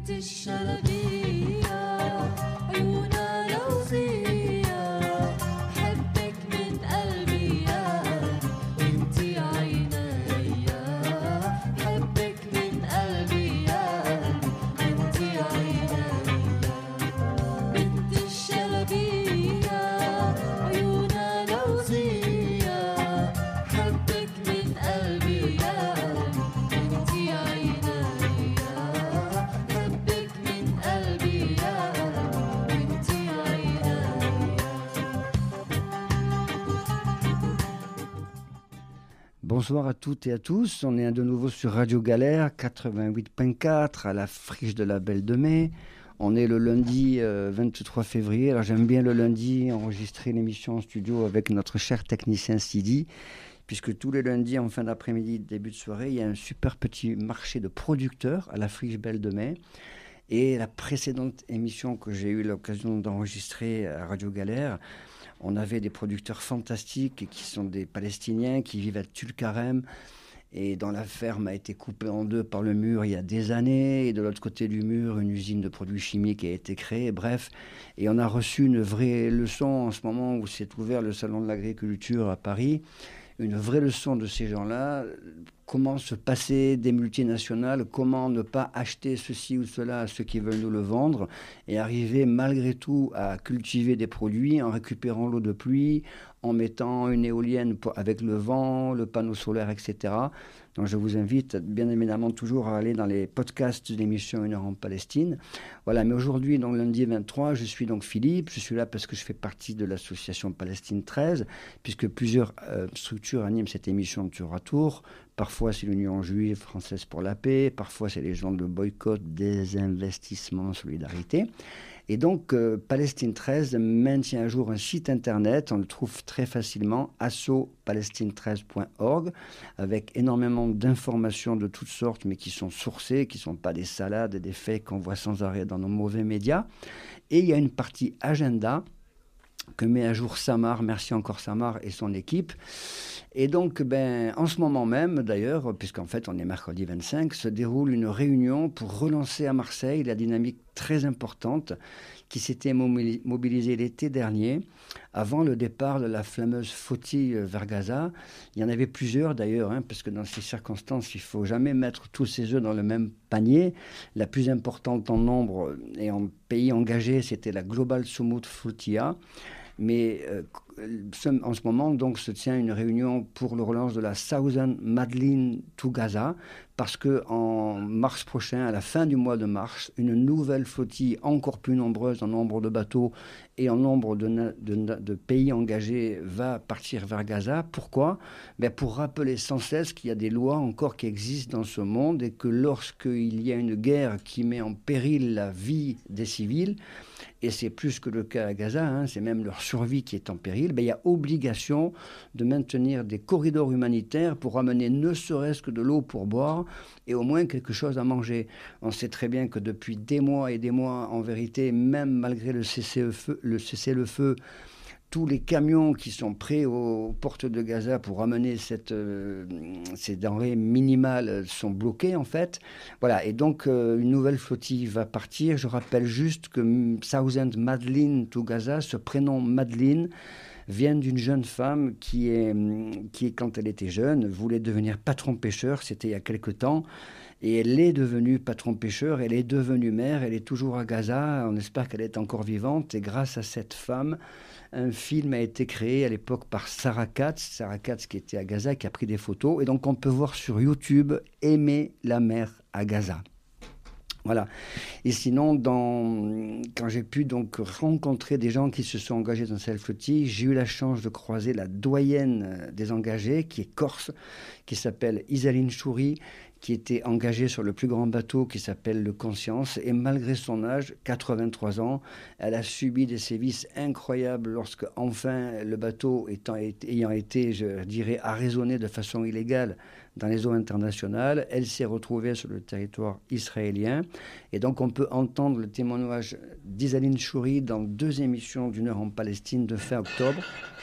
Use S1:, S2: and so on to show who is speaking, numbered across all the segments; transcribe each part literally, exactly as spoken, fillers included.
S1: Bonsoir à toutes et à tous, on est de nouveau sur Radio Galère quatre-vingt-huit virgule quatre à la friche de la Belle de Mai. On est le lundi euh, vingt-trois février, alors j'aime bien le lundi enregistrer l'émission en studio avec notre cher technicien Sidi, puisque tous les lundis en fin d'après-midi, début de soirée, il y a un super petit marché de producteurs à la friche Belle de Mai. Et la précédente émission que j'ai eu l'occasion d'enregistrer à Radio Galère, on avait des producteurs fantastiques qui sont des Palestiniens qui vivent à Tulkarem et dont la ferme a été coupée en deux par le mur il y a des années. Et de l'autre côté du mur, une usine de produits chimiques a été créée. Bref, et on a reçu une vraie leçon en ce moment où s'est ouvert le Salon de l'Agriculture à Paris. Une vraie leçon de ces gens-là, comment se passer des multinationales, comment ne pas acheter ceci ou cela à ceux qui veulent nous le vendre et arriver malgré tout à cultiver des produits en récupérant l'eau de pluie, en mettant une éolienne pour, avec le vent, le panneau solaire, et cetera. Donc je vous invite bien évidemment toujours à aller dans les podcasts de l'émission Une heure en Palestine. Voilà, mais aujourd'hui, donc lundi vingt-trois, je suis donc Philippe. Je suis là parce que je fais partie de l'association Palestine treize, puisque plusieurs euh, structures animent cette émission tour à tour. Parfois, c'est l'Union juive française pour la paix. Parfois, c'est les gens de boycott, désinvestissement, solidarité. Et donc, euh, Palestine treize maintient à jour un site internet, on le trouve très facilement, asso palestine treize point org, avec énormément d'informations de toutes sortes, mais qui sont sourcées, qui ne sont pas des salades et des faits qu'on voit sans arrêt dans nos mauvais médias. Et il y a une partie agenda que met à jour Samar, merci encore Samar et son équipe. Et donc, ben, en ce moment même, d'ailleurs, puisqu'en fait on est mercredi vingt-cinq, se déroule une réunion pour relancer à Marseille la dynamique très importante qui s'était mobilisée l'été dernier, avant le départ de la fameuse flottille vers Gaza. Il y en avait plusieurs d'ailleurs, hein, parce que dans ces circonstances, il ne faut jamais mettre tous ses œufs dans le même panier. La plus importante en nombre et en pays engagés, c'était la Global Soumout Flotilla. Mais euh, en ce moment, donc, se tient une réunion pour le relance de la Southern Madlin to Gaza, parce qu'en mars prochain, à la fin du mois de mars, une nouvelle flottille encore plus nombreuse en nombre de bateaux et en nombre de, de, de pays engagés va partir vers Gaza. Pourquoi ? Ben pour rappeler sans cesse qu'il y a des lois encore qui existent dans ce monde et que lorsqu'il y a une guerre qui met en péril la vie des civils, et c'est plus que le cas à Gaza, hein, c'est même leur survie qui est en péril, ben, il y a obligation de maintenir des corridors humanitaires pour amener ne serait-ce que de l'eau pour boire et au moins quelque chose à manger. On sait très bien que depuis des mois et des mois, en vérité, même malgré le cessez-le-feu, le cessez-le-feu, tous les camions qui sont prêts aux portes de Gaza pour amener cette, euh, ces denrées minimales sont bloqués en fait. Voilà, et donc euh, une nouvelle flottille va partir. Je rappelle juste que Southern Madlin to Gaza, ce prénom Madeleine, vient d'une jeune femme qui, est, qui, quand elle était jeune, voulait devenir patron-pêcheur. C'était il y a quelque temps. Et elle est devenue patron-pêcheur, elle est devenue mère, elle est toujours à Gaza. On espère qu'elle est encore vivante. Et grâce à cette femme, un film a été créé à l'époque par Sarah Katz, Sarah Katz qui était à Gaza, qui a pris des photos. Et donc on peut voir sur YouTube « Aimer la mer à Gaza ». Voilà. Et sinon, dans, quand j'ai pu donc rencontrer des gens qui se sont engagés dans cette flottille, j'ai eu la chance de croiser la doyenne des engagés, qui est corse, qui s'appelle Isaline Chouri, qui était engagée sur le plus grand bateau qui s'appelle le Conscience. Et malgré son âge, quatre-vingt-trois ans, elle a subi des sévices incroyables lorsque, enfin, le bateau étant, ayant été, je dirais, arraisonné de façon illégale dans les eaux internationales, elle s'est retrouvée sur le territoire israélien. Et donc, on peut entendre le témoignage d'Isaline Chouri dans deux émissions d'Une heure en Palestine de fin octobre.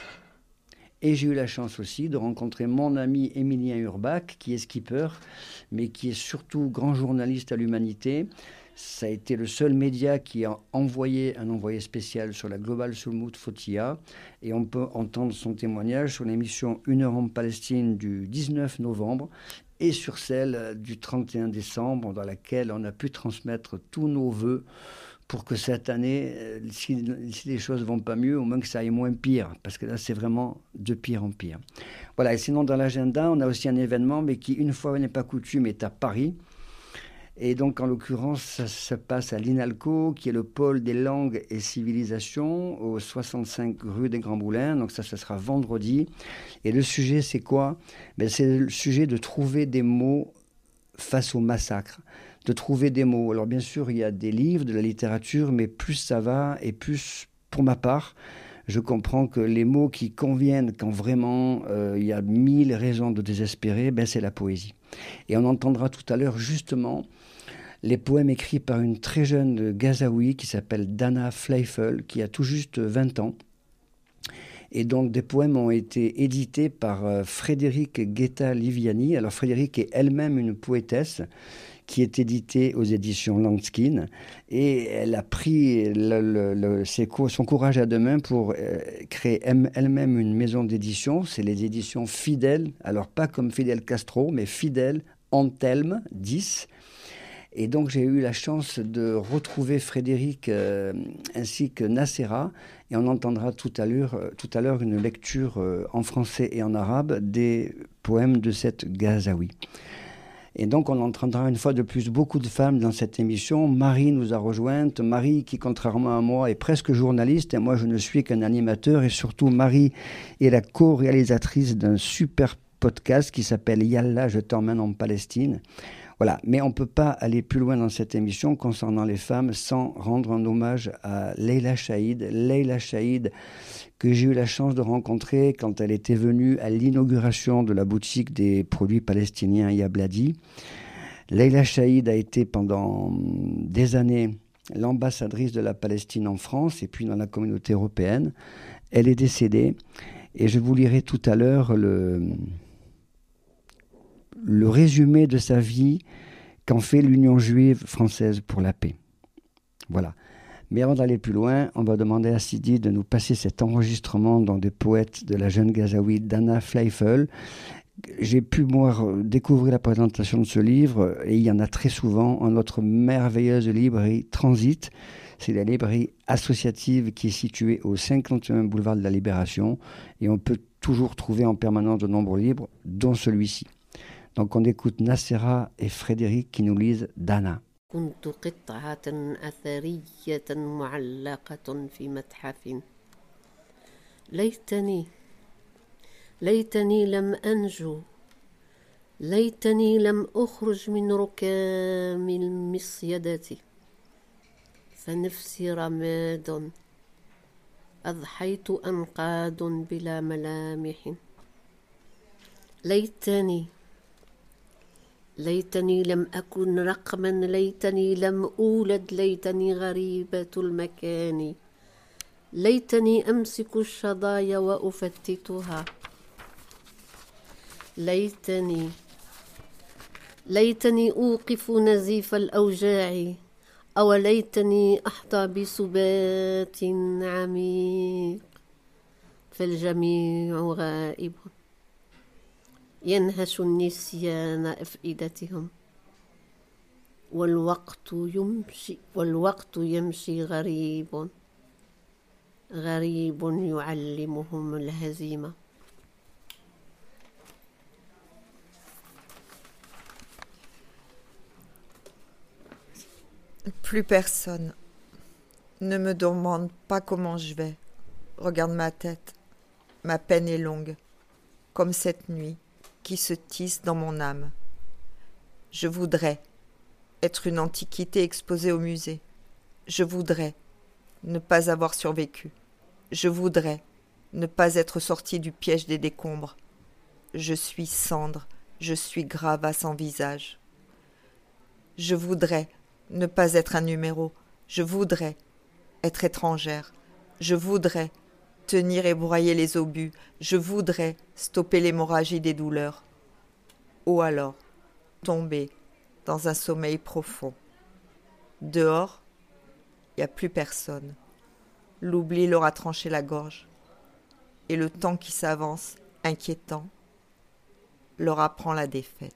S1: Et j'ai eu la chance aussi de rencontrer mon ami Émilien Urbach, qui est skipper, mais qui est surtout grand journaliste à l'Humanité, Ça a été le seul média qui a envoyé un envoyé spécial sur la Global Soumout Fotia. Et on peut entendre son témoignage sur l'émission Une heure en Palestine du dix-neuf novembre et sur celle du trente et un décembre, dans laquelle on a pu transmettre tous nos vœux pour que cette année, si, si les choses ne vont pas mieux, au moins que ça aille moins pire, parce que là, c'est vraiment de pire en pire. Voilà, et sinon, dans l'agenda, on a aussi un événement, mais qui, une fois n'est pas coutume, est à Paris. Et donc, en l'occurrence, ça se passe à l'INALCO, qui est le pôle des langues et civilisations, au soixante-cinq rue des Grands Moulins. Donc ça, ça sera vendredi. Et le sujet, c'est quoi? Ben, c'est le sujet de trouver des mots face au massacre, de trouver des mots. Alors bien sûr, il y a des livres, de la littérature, mais plus ça va, et plus, pour ma part, je comprends que les mots qui conviennent quand vraiment euh, il y a mille raisons de désespérer, ben, c'est la poésie. Et on entendra tout à l'heure justement les poèmes écrits par une très jeune Gazaoui qui s'appelle Dana Fleifel, qui a tout juste vingt ans. Et donc des poèmes ont été édités par euh, Frédéric Guetta-Liviani. Alors Frédéric est elle-même une poétesse qui est éditée aux éditions Landskin. Et elle a pris le, le, le, ses, son courage à deux mains pour euh, créer elle-même une maison d'édition. C'est les éditions Fidèle. Alors pas comme Fidel Castro, mais Fidèle Anthelme dix. Et donc j'ai eu la chance de retrouver Frédéric euh, ainsi que Nacera, et on entendra tout à l'heure, euh, tout à l'heure une lecture euh, en français et en arabe des poèmes de cette Gazaoui. Et donc on entendra une fois de plus beaucoup de femmes dans cette émission. Marie nous a rejointes, Marie qui contrairement à moi est presque journaliste, et moi je ne suis qu'un animateur, et surtout Marie est la co-réalisatrice d'un super podcast qui s'appelle Yallah, je t'emmène en Palestine. Voilà, mais on ne peut pas aller plus loin dans cette émission concernant les femmes sans rendre un hommage à Leila Chaïd. Leila Chaïd, que j'ai eu la chance de rencontrer quand elle était venue à l'inauguration de la boutique des produits palestiniens Yabladi. Leila Chaïd a été pendant des années l'ambassadrice de la Palestine en France et puis dans la communauté européenne. Elle est décédée et je vous lirai tout à l'heure le... le résumé de sa vie qu'en fait l'Union juive française pour la paix. Voilà. Mais avant d'aller plus loin, on va demander à Sidi de nous passer cet enregistrement dans des poètes de la jeune Gazaoui Dana Fleifel. J'ai pu, moi, découvrir la présentation de ce livre, et il y en a très souvent en notre merveilleuse librairie Transit. C'est la librairie associative qui est située au cinquante et un boulevard de la Libération, et on peut toujours trouver en permanence de nombreux livres, dont celui-ci. Donc on écoute Nacera et Frédéric qui nous lisent Dana.
S2: كنت قطعة أثرية معلقة في متحف. ليتني ليتني لم أنجو. ليتني لم أخرج من ركام المصيدة. فنفسي رماد. أضحيت أنقاد بلا ملامح. ليتني ليتني لم أكن رقما. ليتني لم أولد. ليتني غريبة المكان. ليتني أمسك الشظايا وأفتتها. ليتني ليتني أوقف نزيف الأوجاع. أو ليتني أحظى بسبات عميق. فالجميع غائب. ينهش النسيان أفئدتهم. والوقت يمشي والوقت يمشي غريب. غريب يعلمهم الهزيمة.
S3: Plus personne. Ne me demande pas comment je vais. Regarde ma tête. Ma peine est longue, comme cette nuit qui se tisse dans mon âme. Je voudrais être une antiquité exposée au musée. Je voudrais ne pas avoir survécu. Je voudrais ne pas être sorti du piège des décombres. Je suis cendre, je suis gravats sans visage. Je voudrais ne pas être un numéro. Je voudrais être étrangère. Je voudrais tenir et broyer les obus. Je voudrais stopper l'hémorragie des douleurs. Ou alors tomber dans un sommeil profond. Dehors, il n'y a plus personne. L'oubli leur a tranché la gorge. Et le temps qui s'avance, inquiétant, leur apprend la défaite.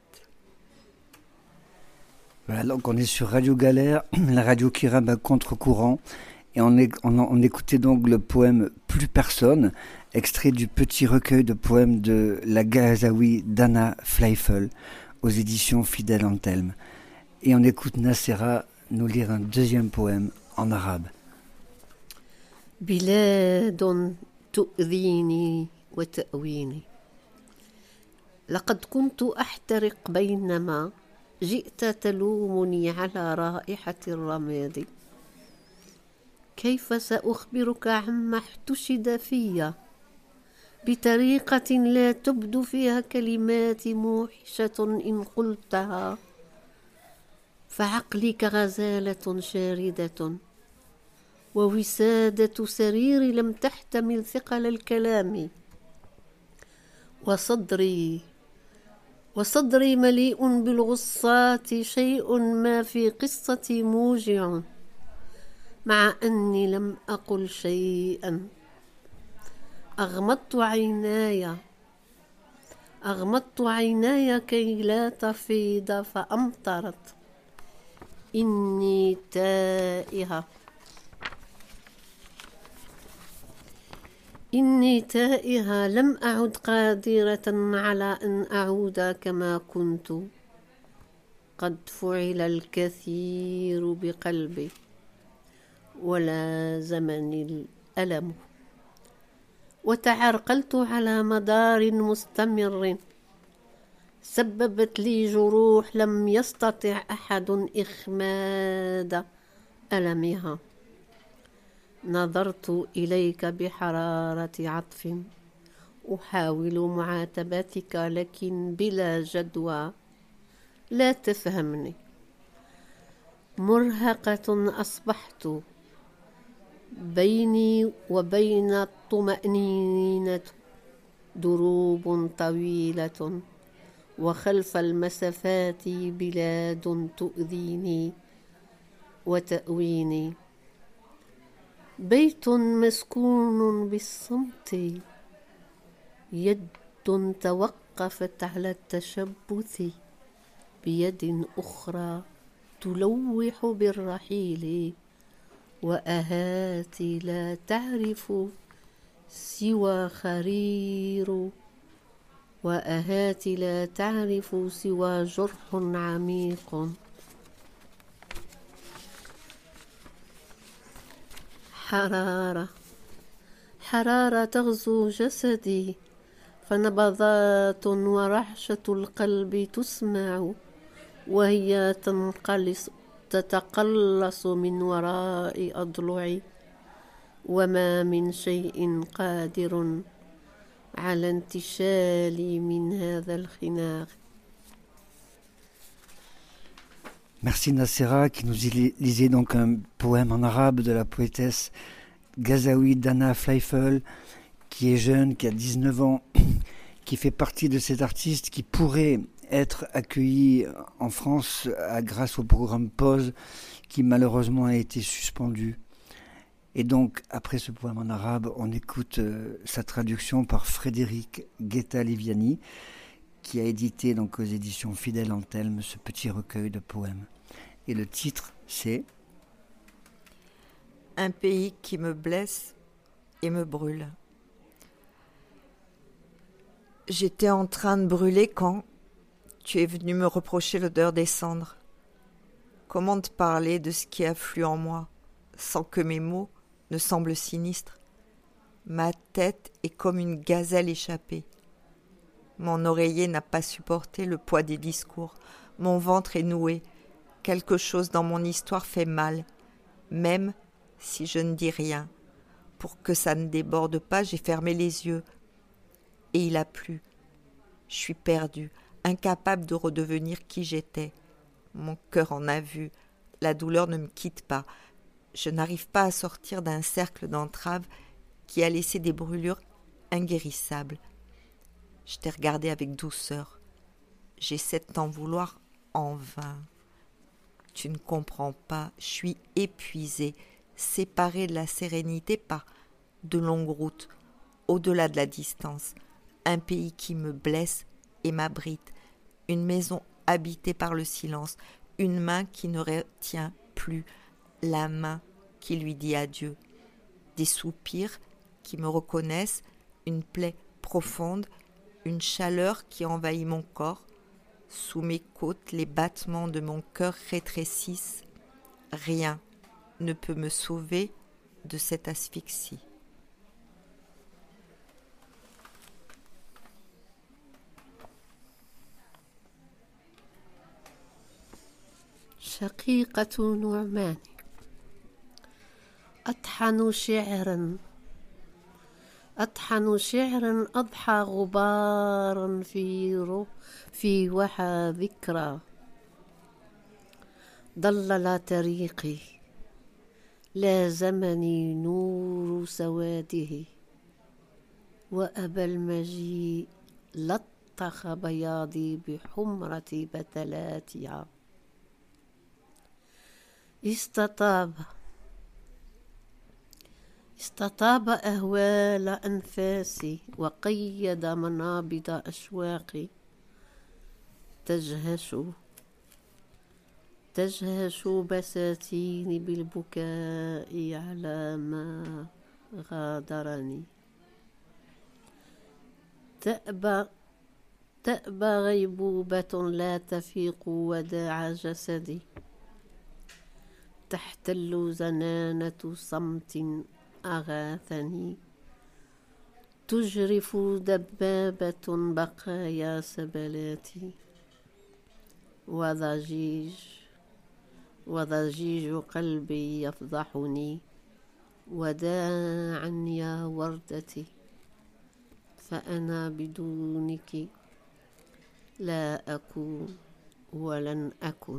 S1: Voilà, donc on est sur Radio Galère, la radio qui rame à contre-courant. Et on, est, on, on écoutait donc le poème Plus personne, extrait du petit recueil de poèmes de la Gazaoui d'Anna Fleifel, aux éditions Fidèle Anthelme. Et on écoute Nacera nous lire un deuxième poème en arabe.
S2: بلاد تؤذيني وتأويني لقد كنت أحترق بينما جئت تلومني على رائحة الرماد كيف سأخبرك عما احتشد في بطريقة لا تبدو فيها كلمات موحشة إن قلتها فعقلي كغزالة شاردة ووسادة سرير لم تحتمل ثقل الكلام وصدري وصدري مليء بالغصات شيء ما في قصتي موجع مع أني لم أقل شيئا أغمضت عيناي أغمضت عيناي كي لا تفيض فأمطرت إني تائهة إني تائهة لم أعد قادرة على أن أعود كما كنت قد فعل الكثير بقلبي ولا زمن الألم وتعرقلت على مدار مستمر سببت لي جروح لم يستطع أحد إخماد ألمها نظرت إليك بحرارة عطف أحاول معاتبتك لكن بلا جدوى لا تفهمني مرهقة أصبحت بيني وبين الطمأنينة دروب طويلة وخلف المسافات بلاد تؤذيني وتأويني بيت مسكون بالصمت يد توقفت على التشبث بيد أخرى تلوح بالرحيل وأهاتي لا تعرف سوى خرير وأهاتي لا تعرف سوى جرح عميق حرارة حرارة تغزو جسدي فنبضات ورعشة القلب تسمع وهي تنقلص تتقلص من وراء أضلعي وما من شيء قادر على انتشالي من هذا الخناق.
S1: Merci Nacera qui nous lisait donc un poème en arabe de la poétesse Gazaoui d'Anna Fleifel, qui est jeune, qui a dix-neuf ans, qui fait partie de ces artistes qui pourraient être accueillis en France à, grâce au programme Pause qui malheureusement a été suspendu. Et donc, après ce poème en arabe, on écoute euh, sa traduction par Frédéric Guetta-Liviani, qui a édité donc aux éditions Fidèle Anthelme ce petit recueil de poèmes. Et le titre, c'est
S3: Un pays qui me blesse et me brûle. J'étais en train de brûler quand tu es venu me reprocher l'odeur des cendres. Comment te parler de ce qui afflue en moi, sans que mes mots ne semblent sinistres? Ma tête est comme une gazelle échappée. Mon oreiller n'a pas supporté le poids des discours. Mon ventre est noué. Quelque chose dans mon histoire fait mal, même si je ne dis rien. Pour que ça ne déborde pas, j'ai fermé les yeux. Et il a plu. Je suis perdue, incapable de redevenir qui j'étais. Mon cœur en a vu. La douleur ne me quitte pas. Je n'arrive pas à sortir d'un cercle d'entrave qui a laissé des brûlures inguérissables. Je t'ai regardé avec douceur. J'essaie de t'en vouloir en vain. Tu ne comprends pas, je suis épuisée, séparée de la sérénité par de longues routes, au-delà de la distance, un pays qui me blesse et m'abrite, une maison habitée par le silence, une main qui ne retient plus, la main qui lui dit adieu, des soupirs qui me reconnaissent, une plaie profonde, une chaleur qui envahit mon corps, sous mes côtes les battements de mon cœur rétrécissent, rien ne peut me sauver de cette asphyxie.
S2: شقيقة نعمان أطحن شعرا أطحن شعرا أضحى غبارا في رو في وحى ذكرى ضلل طريقي لازمني نور سواده وأبى المجيء لطخ بياضي بحمرة بتلاتها استطاب استطاب أهوال أنفاسي وقيد منابض أشواقي تجهش تجهش بساتيني بالبكاء على ما غادرني تأبى تأبى غيبوبة لا تفيق وداع جسدي تحتل زنانة صمت أغاثني تجرف دبابة بقايا سبلاتي وضجيج وضجيج قلبي يفضحني وداعا يا وردتي فأنا بدونك لا أكون ولن أكن.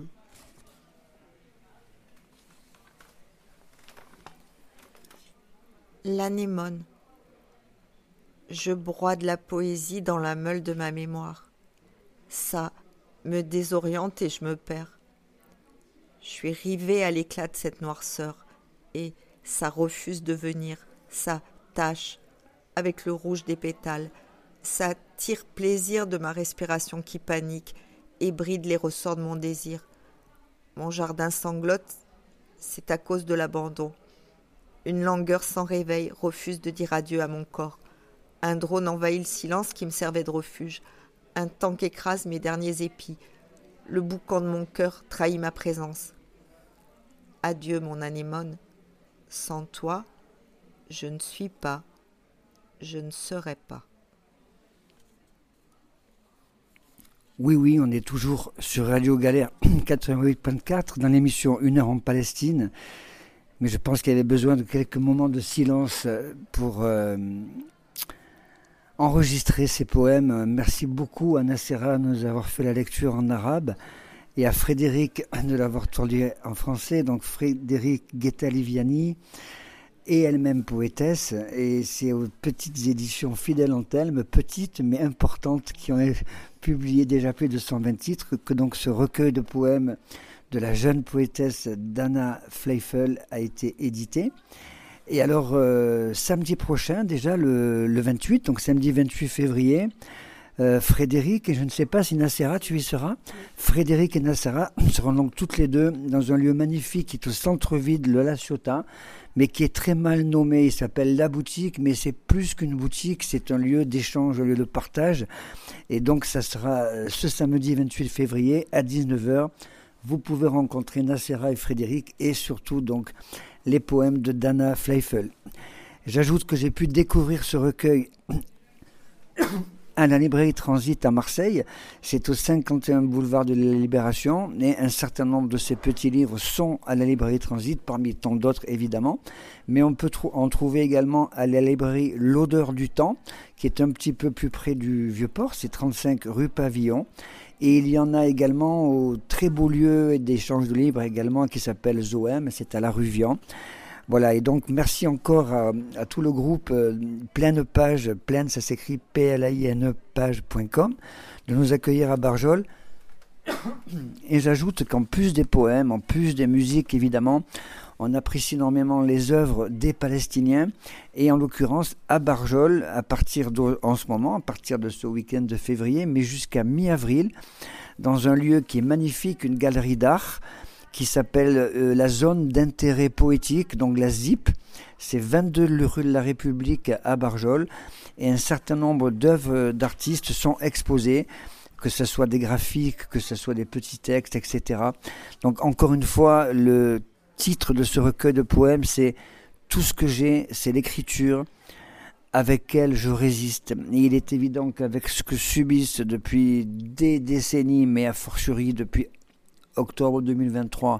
S3: L'anémone. Je broie de la poésie dans la meule de ma mémoire. Ça me désoriente et je me perds. Je suis rivée à l'éclat de cette noirceur et ça refuse de venir. Ça tâche avec le rouge des pétales. Ça tire plaisir de ma respiration qui panique et bride les ressorts de mon désir. Mon jardin sanglote, c'est à cause de l'abandon. Une langueur sans réveil refuse de dire adieu à mon corps. Un drone envahit le silence qui me servait de refuge. Un tank écrase mes derniers épis. Le boucan de mon cœur trahit ma présence. Adieu mon anémone. Sans toi, je ne suis pas, je ne serai pas.
S1: Oui, oui, on est toujours sur Radio Galère quatre-vingt-huit point quatre dans l'émission Une heure en Palestine. Mais je pense qu'il y avait besoin de quelques moments de silence pour euh, enregistrer ces poèmes. Merci beaucoup à Nacera de nous avoir fait la lecture en arabe et à Frédéric de l'avoir traduit en français. Donc Frédéric Guetta-Liviani est elle-même poétesse et c'est aux petites éditions Fidèle en Telme, petites mais importantes, qui ont publié déjà plus de cent vingt titres, que donc ce recueil de poèmes de la jeune poétesse Dana Fleifel a été édité. Et alors, euh, samedi prochain, déjà le, le vingt-huit, donc samedi vingt-huit février, euh, Frédéric, et je ne sais pas si Nacera, tu y seras, Frédéric et Nacera seront donc toutes les deux dans un lieu magnifique qui est au centre-ville de La Ciotat, mais qui est très mal nommé. Il s'appelle La Boutique, mais c'est plus qu'une boutique, c'est un lieu d'échange, un lieu de partage. Et donc, ça sera ce samedi vingt-huit février à dix-neuf heures. Vous pouvez rencontrer Nacera et Frédéric et surtout donc les poèmes de Dana Fleifel. J'ajoute que j'ai pu découvrir ce recueil à la librairie Transit à Marseille. C'est au cinquante et un boulevard de la Libération et un certain nombre de ces petits livres sont à la librairie Transit, parmi tant d'autres évidemment. Mais on peut tr- en trouver également à la librairie L'Odeur du Temps, qui est un petit peu plus près du Vieux-Port, c'est trente-cinq rue Pavillon. Et il y en a également au très beau lieu d'échange de livres également qui s'appelle Zoëm, c'est à la rue Vian. Voilà, et donc merci encore à, à tout le groupe euh, Pleine Page, Pleine ça s'écrit P L A I N E page point com, de nous accueillir à Barjol. Et j'ajoute qu'en plus des poèmes, en plus des musiques évidemment, on apprécie énormément les œuvres des Palestiniens et en l'occurrence à Barjol, à partir de, en ce moment, à partir de ce week-end de février, mais jusqu'à mi-avril, dans un lieu qui est magnifique, une galerie d'art qui s'appelle euh, la zone d'intérêt poétique, donc la Z I P. C'est vingt-deux rue de la République à Barjol et un certain nombre d'œuvres d'artistes sont exposées, que ce soit des graphiques, que ce soit des petits textes, et cetera. Donc encore une fois, le titre de ce recueil de poèmes, c'est « Tout ce que j'ai, c'est l'écriture avec elle je résiste ». Et il est évident qu'avec ce que subissent depuis des décennies, mais a fortiori depuis octobre deux mille vingt-trois,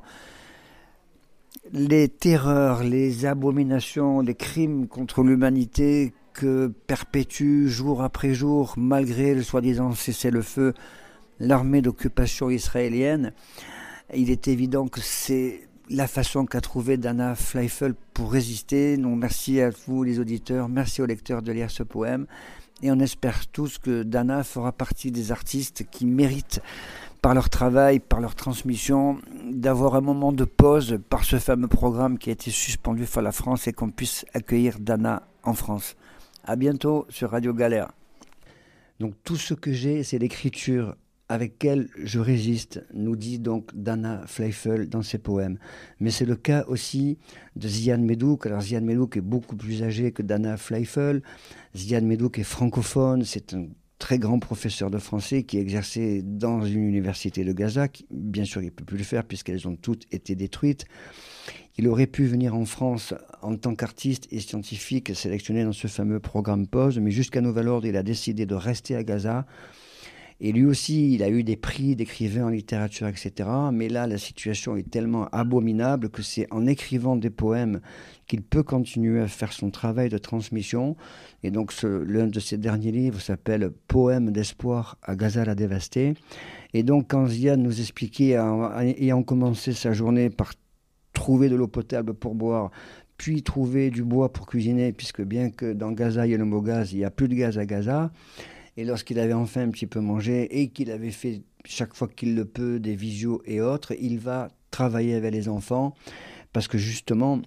S1: les terreurs, les abominations, les crimes contre l'humanité que perpétue jour après jour, malgré le soi-disant cessez-le-feu, l'armée d'occupation israélienne, il est évident que c'est la façon qu'a trouvé Dana Fleifel pour résister. Donc merci à vous les auditeurs, merci aux lecteurs de lire ce poème. Et on espère tous que Dana fera partie des artistes qui méritent, par leur travail, par leur transmission, d'avoir un moment de pause par ce fameux programme qui a été suspendu par la France et qu'on puisse accueillir Dana en France. À bientôt sur Radio Galère. Donc tout ce que j'ai, c'est l'écriture avec laquelle je résiste, nous dit donc Dana Fleifel dans ses poèmes. Mais c'est le cas aussi de Ziad Medouk. Alors Ziad Medouk est beaucoup plus âgé que Dana Fleifel. Ziad Medouk est francophone, c'est un très grand professeur de français qui exerçait dans une université de Gaza. Qui, bien sûr, il ne peut plus le faire puisqu'elles ont toutes été détruites. Il aurait pu venir en France en tant qu'artiste et scientifique sélectionné dans ce fameux programme Pause, mais jusqu'à nouvel ordre, il a décidé de rester à Gaza. Et lui aussi, il a eu des prix d'écrivain en littérature, et cetera. Mais là, la situation est tellement abominable que c'est en écrivant des poèmes qu'il peut continuer à faire son travail de transmission. Et donc, ce, l'un de ses derniers livres s'appelle « Poèmes d'espoir à Gaza la dévastée ». Et donc, quand Ziad nous expliquait, ayant commencé sa journée par trouver de l'eau potable pour boire, puis trouver du bois pour cuisiner, puisque bien que dans Gaza, il y a le mot gaz, il n'y a plus de gaz à Gaza. Et lorsqu'il avait enfin un petit peu mangé et qu'il avait fait chaque fois qu'il le peut des visios et autres, il va travailler avec les enfants parce que justement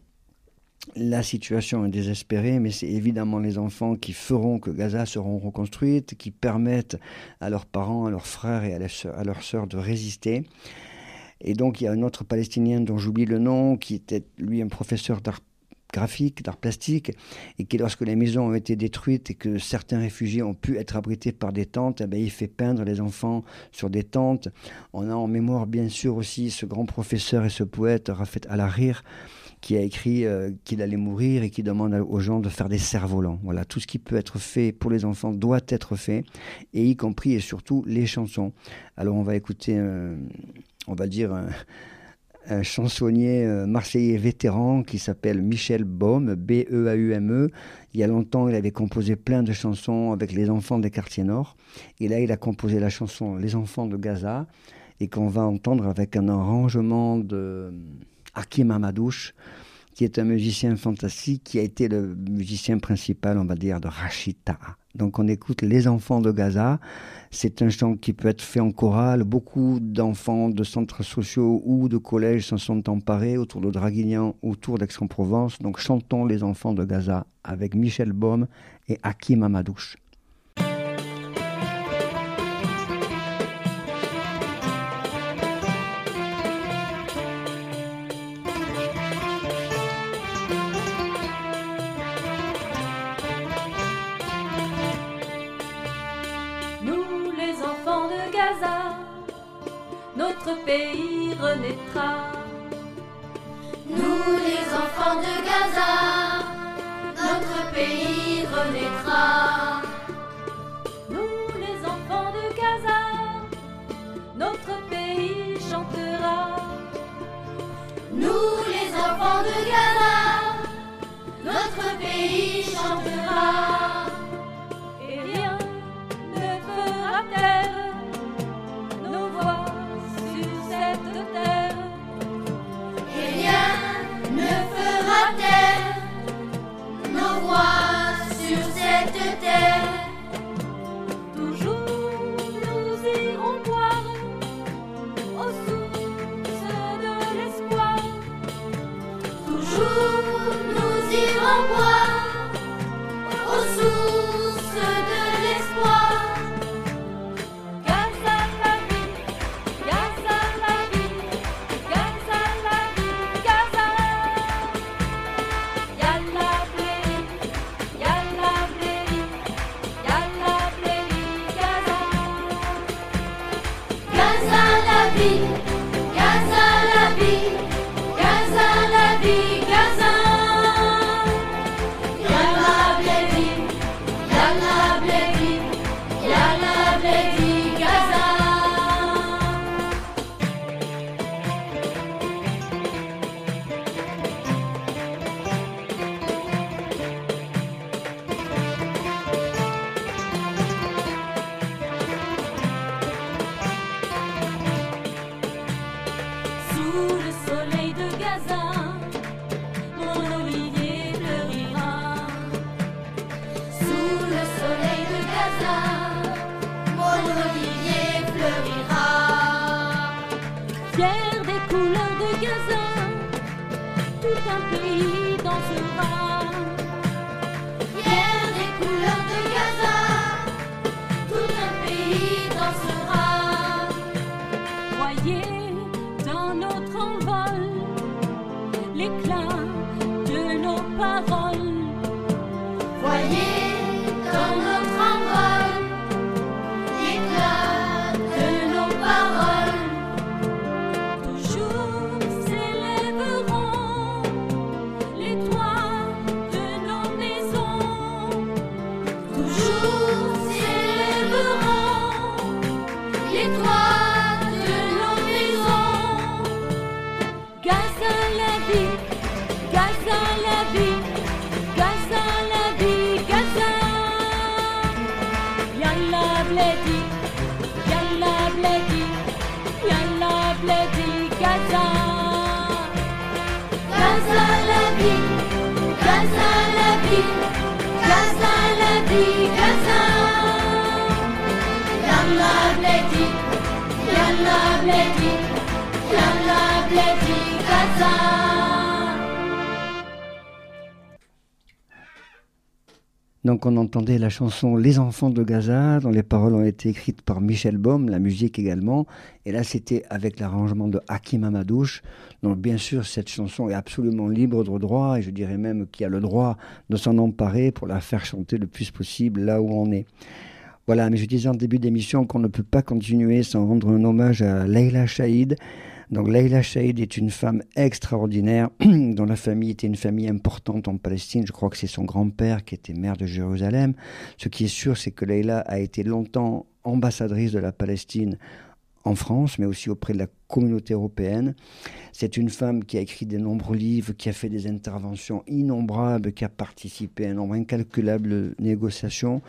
S1: la situation est désespérée, mais c'est évidemment les enfants qui feront que Gaza seront reconstruites, qui permettent à leurs parents, à leurs frères et à leurs sœurs, à leurs sœurs de résister. Et donc il y a un autre Palestinien dont j'oublie le nom, qui était lui un professeur d'art graphique, d'art plastique, et qui, lorsque les maisons ont été détruites et que certains réfugiés ont pu être abrités par des tentes, eh bien, il fait peindre les enfants sur des tentes. On a en mémoire, bien sûr, aussi ce grand professeur et ce poète, Rafet Al-Harrir, qui a écrit euh, qu'il allait mourir et qui demande aux gens de faire des cerfs-volants. Voilà, tout ce qui peut être fait pour les enfants doit être fait, et y compris et surtout les chansons. Alors, on va écouter, euh, on va dire... Un, un chansonnier euh, marseillais vétéran qui s'appelle Michel Baume, B E A U M E. Il y a longtemps, il avait composé plein de chansons avec les enfants des quartiers nord. Et là, il a composé la chanson « Les enfants de Gaza » et qu'on va entendre avec un arrangement de Hakim Hamadouche, qui est un musicien fantastique, qui a été le musicien principal, on va dire, de Rachid Taha. Donc on écoute Les enfants de Gaza. C'est un chant qui peut être fait en chorale. Beaucoup d'enfants de centres sociaux ou de collèges s'en sont emparés autour de Draguignan, autour d'Aix-en-Provence. Donc chantons Les enfants de Gaza avec Michel Baume et Hakim Hamadouche.
S4: Notre pays renaîtra.
S5: Nous les enfants de Gaza, notre pays renaîtra.
S4: Nous les enfants de Gaza, notre pays chantera.
S5: Nous les enfants de Gaza, notre pays chantera.
S4: Et rien ne fera taire nos voix sur cette terre.
S5: Et rien ne fera taire nos voix sur cette terre.
S4: Toujours nous irons boire fier des couleurs de Gaza, tout un pays dansera.
S5: Fier des couleurs de Gaza, tout un pays dansera.
S4: Voyez dans notre envol l'éclat de nos paroles.
S5: Voyez dans notre envol l'éclat de nos paroles.
S4: Toujours s'élèveront les toits de nos maisons.
S5: Toujours s'élèveront les toits de nos maisons.
S4: Gaza la vie, Gaza la vie, Gaza la vie, Gaza. Yalla bledi, yalla bledi, yalla bledi, Gaza.
S5: Gaza la vie, Gaza la vie, Gaza la vie, Gaza. Yalla bledi, yalla bledi, yalla bledi, Gaza.
S1: Donc on entendait la chanson Les enfants de Gaza, dont les paroles ont été écrites par Michel Baume, la musique également. Et là c'était avec l'arrangement de Hakim Hamadouche. Donc bien sûr cette chanson est absolument libre de droit, et je dirais même qu'il a le droit de s'en emparer pour la faire chanter le plus possible là où on est. Voilà, mais je disais en début d'émission qu'on ne peut pas continuer sans rendre un hommage à Leila Chaïd. Donc Leila Chaïd est une femme extraordinaire dont la famille était une famille importante en Palestine. Je crois que c'est son grand-père qui était maire de Jérusalem. Ce qui est sûr, c'est que Leila a été longtemps ambassadrice de la Palestine en France, mais aussi auprès de la communauté européenne. C'est une femme qui a écrit de nombreux livres, qui a fait des interventions innombrables, qui a participé à un nombre incalculable de négociations,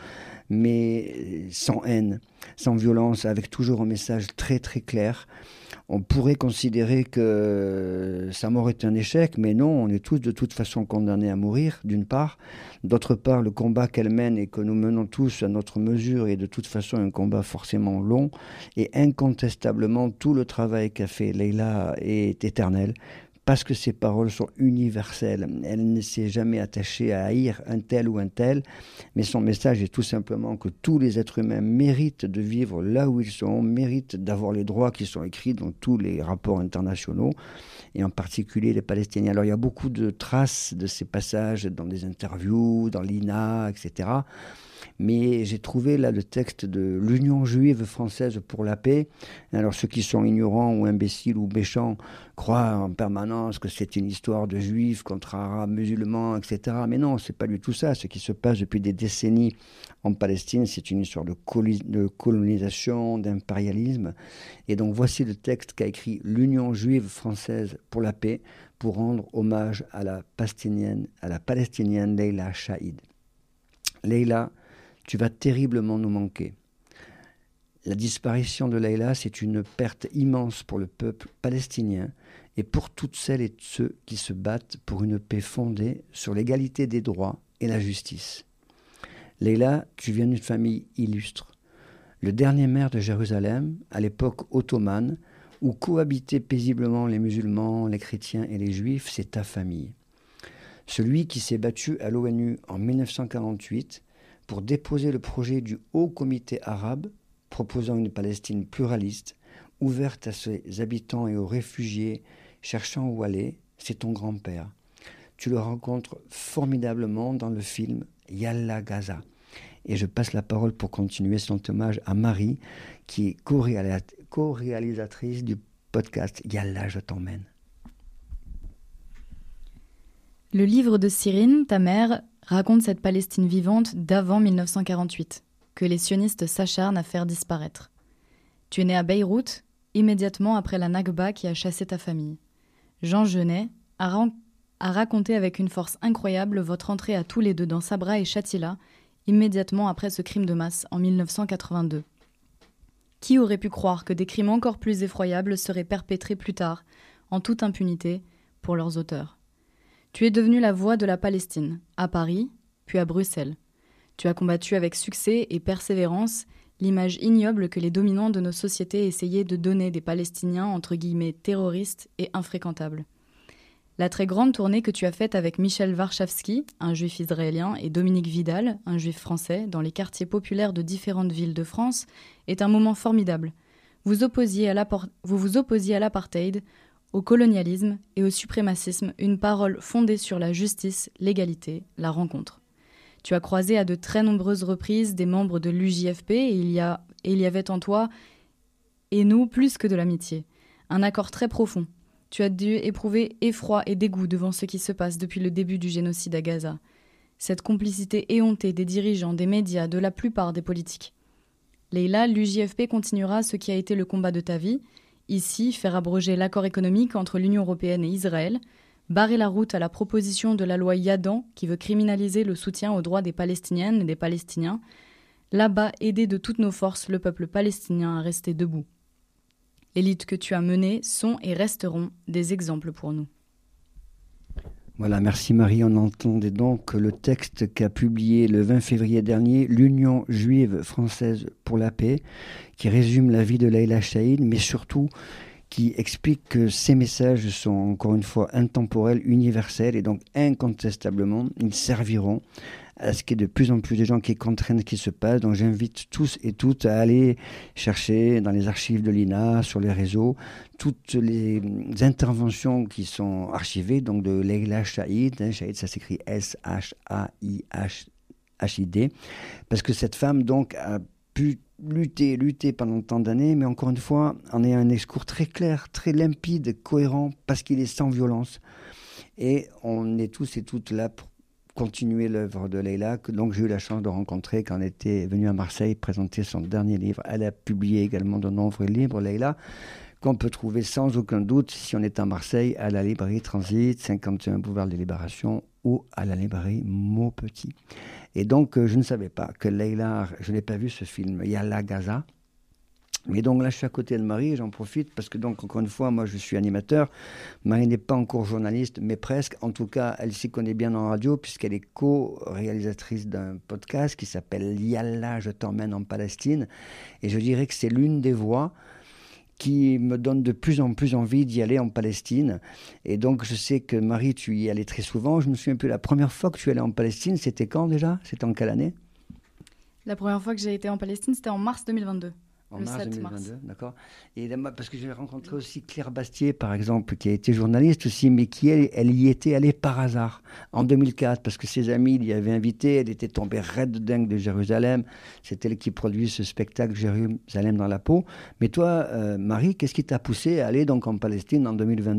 S1: mais sans haine, sans violence, avec toujours un message très très clair. On pourrait considérer que sa mort est un échec, mais non, on est tous de toute façon condamnés à mourir, d'une part. D'autre part, le combat qu'elle mène et que nous menons tous à notre mesure est de toute façon un combat forcément long. Et incontestablement, tout le travail qu'a fait Leila est éternel, parce que ses paroles sont universelles. Elle ne s'est jamais attachée à haïr un tel ou un tel, mais son message est tout simplement que tous les êtres humains méritent de vivre là où ils sont, méritent d'avoir les droits qui sont écrits dans tous les rapports internationaux, et en particulier les Palestiniens. Alors il y a beaucoup de traces de ces passages dans des interviews, dans l'I N A, et cetera. Mais j'ai trouvé là le texte de l'Union juive française pour la paix. Alors ceux qui sont ignorants ou imbéciles ou méchants croient en permanence que c'est une histoire de juifs contre arabes, musulmans, et cetera. Mais non, c'est pas du tout ça. Ce qui se passe depuis des décennies en Palestine, c'est une histoire de, coli- de colonisation, d'impérialisme. Et donc voici le texte qu'a écrit l'Union juive française pour la paix pour rendre hommage à la palestinienne, à la palestinienne Leila Chaïd. Leila, tu vas terriblement nous manquer. La disparition de Leila, c'est une perte immense pour le peuple palestinien et pour toutes celles et ceux qui se battent pour une paix fondée sur l'égalité des droits et la justice. Leila, tu viens d'une famille illustre. Le dernier maire de Jérusalem, à l'époque ottomane, où cohabitaient paisiblement les musulmans, les chrétiens et les juifs, c'est ta famille. Celui qui s'est battu à l'ONU en dix-neuf cent quarante-huit pour déposer le projet du Haut Comité arabe proposant une Palestine pluraliste, ouverte à ses habitants et aux réfugiés cherchant où aller, c'est ton grand-père. Tu le rencontres formidablement dans le film Yalla Gaza. Et je passe la parole pour continuer son hommage à Marie, qui est co-réalisatrice du podcast Yalla, je t'emmène.
S6: Le livre de Cyrine, ta mère, raconte cette Palestine vivante d'avant dix-neuf cent quarante-huit, que les sionistes s'acharnent à faire disparaître. Tu es né à Beyrouth, immédiatement après la Nakba qui a chassé ta famille. Jean Genet a, ran- a raconté avec une force incroyable votre entrée à tous les deux dans Sabra et Shatila, immédiatement après ce crime de masse en dix-neuf cent quatre-vingt-deux. Qui aurait pu croire que des crimes encore plus effroyables seraient perpétrés plus tard, en toute impunité, pour leurs auteurs ? Tu es devenu la voix de la Palestine, à Paris, puis à Bruxelles. Tu as combattu avec succès et persévérance l'image ignoble que les dominants de nos sociétés essayaient de donner des Palestiniens entre guillemets terroristes et infréquentables. La très grande tournée que tu as faite avec Michel Warschawski, un juif israélien, et Dominique Vidal, un juif français, dans les quartiers populaires de différentes villes de France, est un moment formidable. Vous, opposiez à l'appor- vous vous opposiez à l'apartheid, au colonialisme et au suprémacisme, une parole fondée sur la justice, l'égalité, la rencontre. Tu as croisé à de très nombreuses reprises des membres de l'U J F P et il y a, et il y avait en toi et nous plus que de l'amitié. Un accord très profond. Tu as dû éprouver effroi et dégoût devant ce qui se passe depuis le début du génocide à Gaza. Cette complicité éhontée des dirigeants, des médias, de la plupart des politiques. Leïla, l'U J F P continuera ce qui a été le combat de ta vie. Ici, faire abroger l'accord économique entre l'Union européenne et Israël, barrer la route à la proposition de la loi Yadan qui veut criminaliser le soutien aux droits des Palestiniennes et des Palestiniens. Là-bas, aider de toutes nos forces le peuple palestinien à rester debout. Les luttes que tu as menées sont et resteront des exemples pour nous.
S1: Voilà, merci Marie. On entendait donc le texte qu'a publié le vingt février dernier l'Union juive française pour la paix, qui résume la vie de Leïla Chaïd, mais surtout qui explique que ces messages sont encore une fois intemporels, universels, et donc incontestablement, ils serviront à ce qu'il y ait de plus en plus de gens qui comprennent ce qui se passe. Donc j'invite tous et toutes à aller chercher dans les archives de l'I N A, sur les réseaux, toutes les interventions qui sont archivées, donc de Leïla Chaïd. Hein, Chaïd, ça s'écrit S H A I H I D, parce que cette femme donc a pu lutter, lutter pendant tant d'années, mais encore une fois, en ayant un discours très clair, très limpide, cohérent, parce qu'il est sans violence. Et on est tous et toutes là pour continuer l'œuvre de Leïla, que donc j'ai eu la chance de rencontrer quand elle était venue à Marseille présenter son dernier livre. Elle a publié également de nombreux livres, Leïla, qu'on peut trouver sans aucun doute, si on est à Marseille, à la librairie Transit, cinquante et un boulevard de Libération, ou à la librairie Maupetit. Et donc, euh, je ne savais pas que Leïla, je n'ai pas vu ce film, Yalla Gaza. Mais donc là, je suis à côté de Marie, et j'en profite parce que donc, encore une fois, moi, je suis animateur. Marie n'est pas encore journaliste, mais presque. En tout cas, elle s'y connaît bien en radio puisqu'elle est co-réalisatrice d'un podcast qui s'appelle Yalla, je t'emmène en Palestine. Et je dirais que c'est l'une des voix qui me donne de plus en plus envie d'y aller en Palestine. Et donc, je sais que Marie, tu y allais très souvent. Je me souviens plus, la première fois que tu allais en Palestine, c'était quand déjà ? C'était en quelle année ?
S6: La première fois que j'ai été en Palestine, c'était en mars deux mille vingt-deux.
S1: En
S6: le
S1: mars
S6: sept
S1: deux mille
S6: mars.
S1: vingt-deux, d'accord. Et là, parce que j'ai rencontré aussi Claire Bastier, par exemple, qui a été journaliste aussi, mais qui, elle, elle y était allée par hasard, en deux mille quatre, parce que ses amis l'y avaient invitée, elle était tombée raide de dingue de Jérusalem, c'est elle qui produit ce spectacle Jérusalem dans la peau. Mais toi, euh, Marie, qu'est-ce qui t'a poussé à aller donc en Palestine en deux mille vingt-deux ?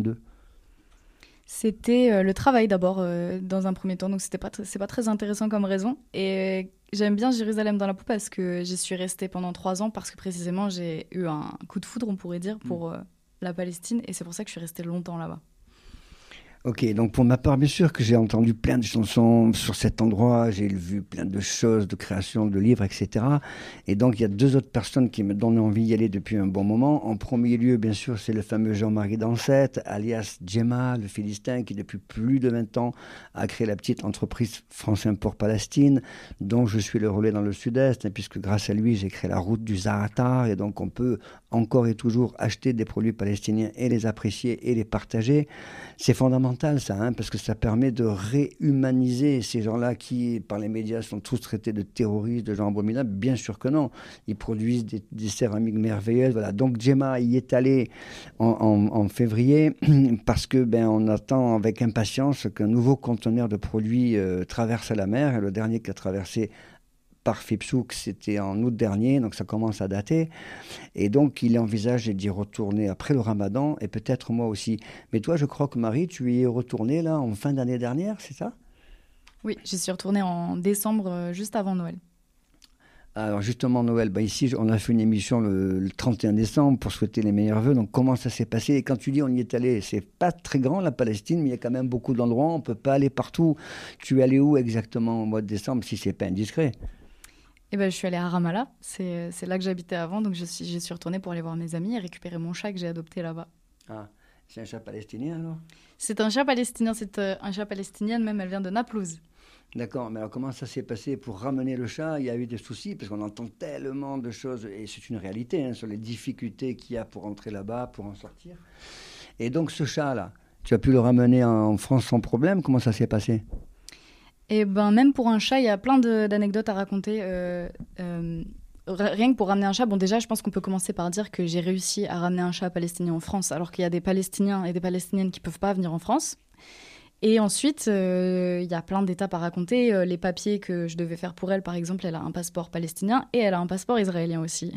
S6: C'était euh, le travail d'abord, euh, dans un premier temps, donc c'était pas tr- c'est pas très intéressant comme raison. Et euh, j'aime bien Jérusalem dans la peau parce que j'y suis restée pendant trois ans, parce que précisément j'ai eu un coup de foudre, on pourrait dire, pour euh, la Palestine, et c'est pour ça que je suis restée longtemps là-bas.
S1: Ok, donc pour ma part, bien sûr que j'ai entendu plein de chansons sur cet endroit, j'ai vu plein de choses, de créations, de livres, et cetera. Et donc il y a deux autres personnes qui me donnent envie d'y aller depuis un bon moment. En premier lieu, bien sûr, c'est le fameux Jean-Marie Dansette, alias Djemma, le Philistin, qui depuis plus de vingt ans a créé la petite entreprise France Import Palestine, dont je suis le relais dans le Sud-Est, puisque grâce à lui, j'ai créé la route du Zaatar, et donc on peut encore et toujours acheter des produits palestiniens et les apprécier et les partager. C'est fondamental ça, hein, parce que ça permet de réhumaniser ces gens-là qui, par les médias, sont tous traités de terroristes, de gens abominables. Bien sûr que non. Ils produisent des, des céramiques merveilleuses. Voilà. Donc Djemma y est allé en, en, en février parce que ben, on attend avec impatience qu'un nouveau conteneur de produits euh, traverse la mer. Et le dernier qui a traversé par Fipsouk, c'était en août dernier, donc ça commence à dater. Et donc, il envisage d'y retourner après le Ramadan, et peut-être moi aussi. Mais toi, je crois que Marie, tu y es retournée là, en fin d'année dernière, c'est ça ?
S6: Oui, j'y suis retournée en décembre, euh, juste avant Noël.
S1: Alors justement, Noël, bah ici, on a fait une émission le, le trente et un décembre pour souhaiter les meilleurs vœux. Donc, comment ça s'est passé ? Et quand tu dis on y est allé, c'est pas très grand, la Palestine, mais il y a quand même beaucoup d'endroits, on ne peut pas aller partout. Tu es allé où exactement au mois de décembre, si c'est pas indiscret ?
S6: Eh ben, je suis allée à Ramallah, c'est, c'est là que j'habitais avant, donc je suis, j'y suis retournée pour aller voir mes amis et récupérer mon chat que j'ai adopté là-bas.
S1: Ah, c'est un chat palestinien alors ?
S6: C'est un chat palestinien, c'est euh, un chat palestinien, même elle vient de Naplouse.
S1: D'accord, mais alors comment ça s'est passé pour ramener le chat? Il y a eu des soucis, parce qu'on entend tellement de choses, et c'est une réalité, hein, sur les difficultés qu'il y a pour entrer là-bas, pour en sortir. Et donc ce chat-là, tu as pu le ramener en France sans problème? Comment ça s'est passé?
S6: Et ben même pour un chat, il y a plein de, d'anecdotes à raconter. Euh, euh, rien que pour ramener un chat, bon déjà, je pense qu'on peut commencer par dire que j'ai réussi à ramener un chat palestinien en France, alors qu'il y a des Palestiniens et des Palestiniennes qui peuvent pas venir en France. Et ensuite, il euh, y a plein d'étapes à raconter. Euh, les papiers que je devais faire pour elle, par exemple, elle a un passeport palestinien et elle a un passeport israélien aussi.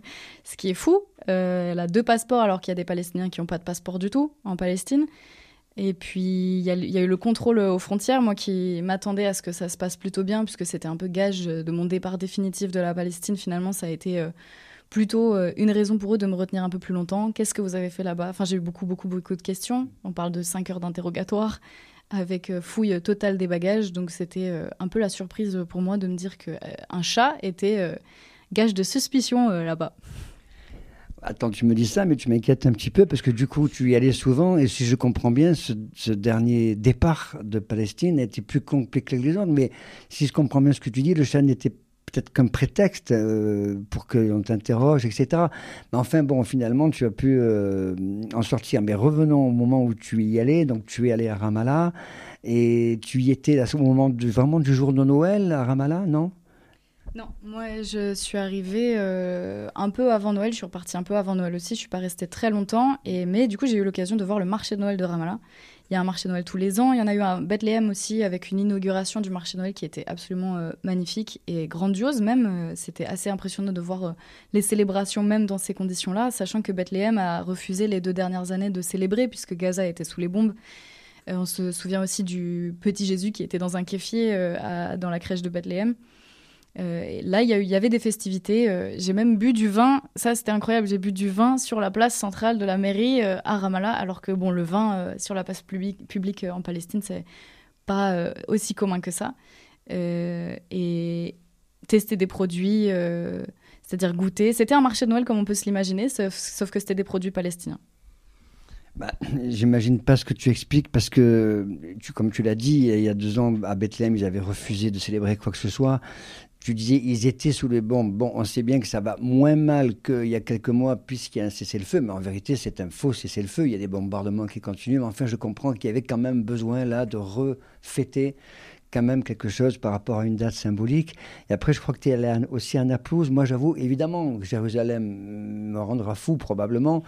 S6: Ce qui est fou. Euh, elle a deux passeports alors qu'il y a des Palestiniens qui n'ont pas de passeport du tout en Palestine. Et puis, il y, y a eu le contrôle aux frontières, moi qui m'attendais à ce que ça se passe plutôt bien, puisque c'était un peu gage de mon départ définitif de la Palestine. Finalement, ça a été euh, plutôt euh, une raison pour eux de me retenir un peu plus longtemps. Qu'est-ce que vous avez fait là-bas? Enfin, j'ai eu beaucoup, beaucoup, beaucoup de questions. On parle de cinq heures d'interrogatoire, avec euh, fouille totale des bagages. Donc, c'était euh, un peu la surprise pour moi de me dire qu'un euh, chat était euh, gage de suspicion euh, là-bas.
S1: Attends, tu me dis ça, mais tu m'inquiètes un petit peu parce que du coup, tu y allais souvent et si je comprends bien, ce, ce dernier départ de Palestine était plus compliqué que les autres. Mais si je comprends bien ce que tu dis, le chat n'était peut-être qu'un prétexte euh, pour qu'on t'interroge, et cetera. Mais enfin, bon, finalement, tu as pu euh, en sortir. Mais revenons au moment où tu y allais. Donc, tu es allé à Ramallah et tu y étais à ce moment du, vraiment du jour de Noël à Ramallah, non ?
S6: Non, moi je suis arrivée euh, un peu avant Noël, je suis repartie un peu avant Noël aussi, je suis pas restée très longtemps, et, mais du coup j'ai eu l'occasion de voir le marché de Noël de Ramallah. Il y a un marché de Noël tous les ans, il y en a eu un à Bethléem aussi avec une inauguration du marché de Noël qui était absolument euh, magnifique et grandiose même, euh, c'était assez impressionnant de voir euh, les célébrations même dans ces conditions-là, sachant que Bethléem a refusé les deux dernières années de célébrer puisque Gaza était sous les bombes. Euh, on se souvient aussi du petit Jésus qui était dans un kéfier euh, à, dans la crèche de Bethléem. Euh, là, il y, y avait des festivités. Euh, j'ai même bu du vin. Ça, c'était incroyable. J'ai bu du vin sur la place centrale de la mairie euh, à Ramallah, alors que bon, le vin euh, sur la place publique, publique euh, en Palestine, c'est pas euh, aussi commun que ça. Euh, et tester des produits, euh, c'est-à-dire goûter. C'était un marché de Noël comme on peut se l'imaginer, sauf, sauf que c'était des produits palestiniens.
S1: Bah, j'imagine pas ce que tu expliques parce que, tu, comme tu l'as dit, il y a deux ans à Bethléem, ils avaient refusé de célébrer quoi que ce soit. Tu disais, ils étaient sous les bombes. Bon, on sait bien que ça va moins mal qu'il y a quelques mois puisqu'il y a un cessez-le-feu, mais en vérité, c'est un faux cessez-le-feu. Il y a des bombardements qui continuent, mais enfin, je comprends qu'il y avait quand même besoin là de refêter quand même quelque chose par rapport à une date symbolique. Et après, je crois que tu es allé aussi à Naplouse. Moi, j'avoue, évidemment, Jérusalem me rendra fou, probablement.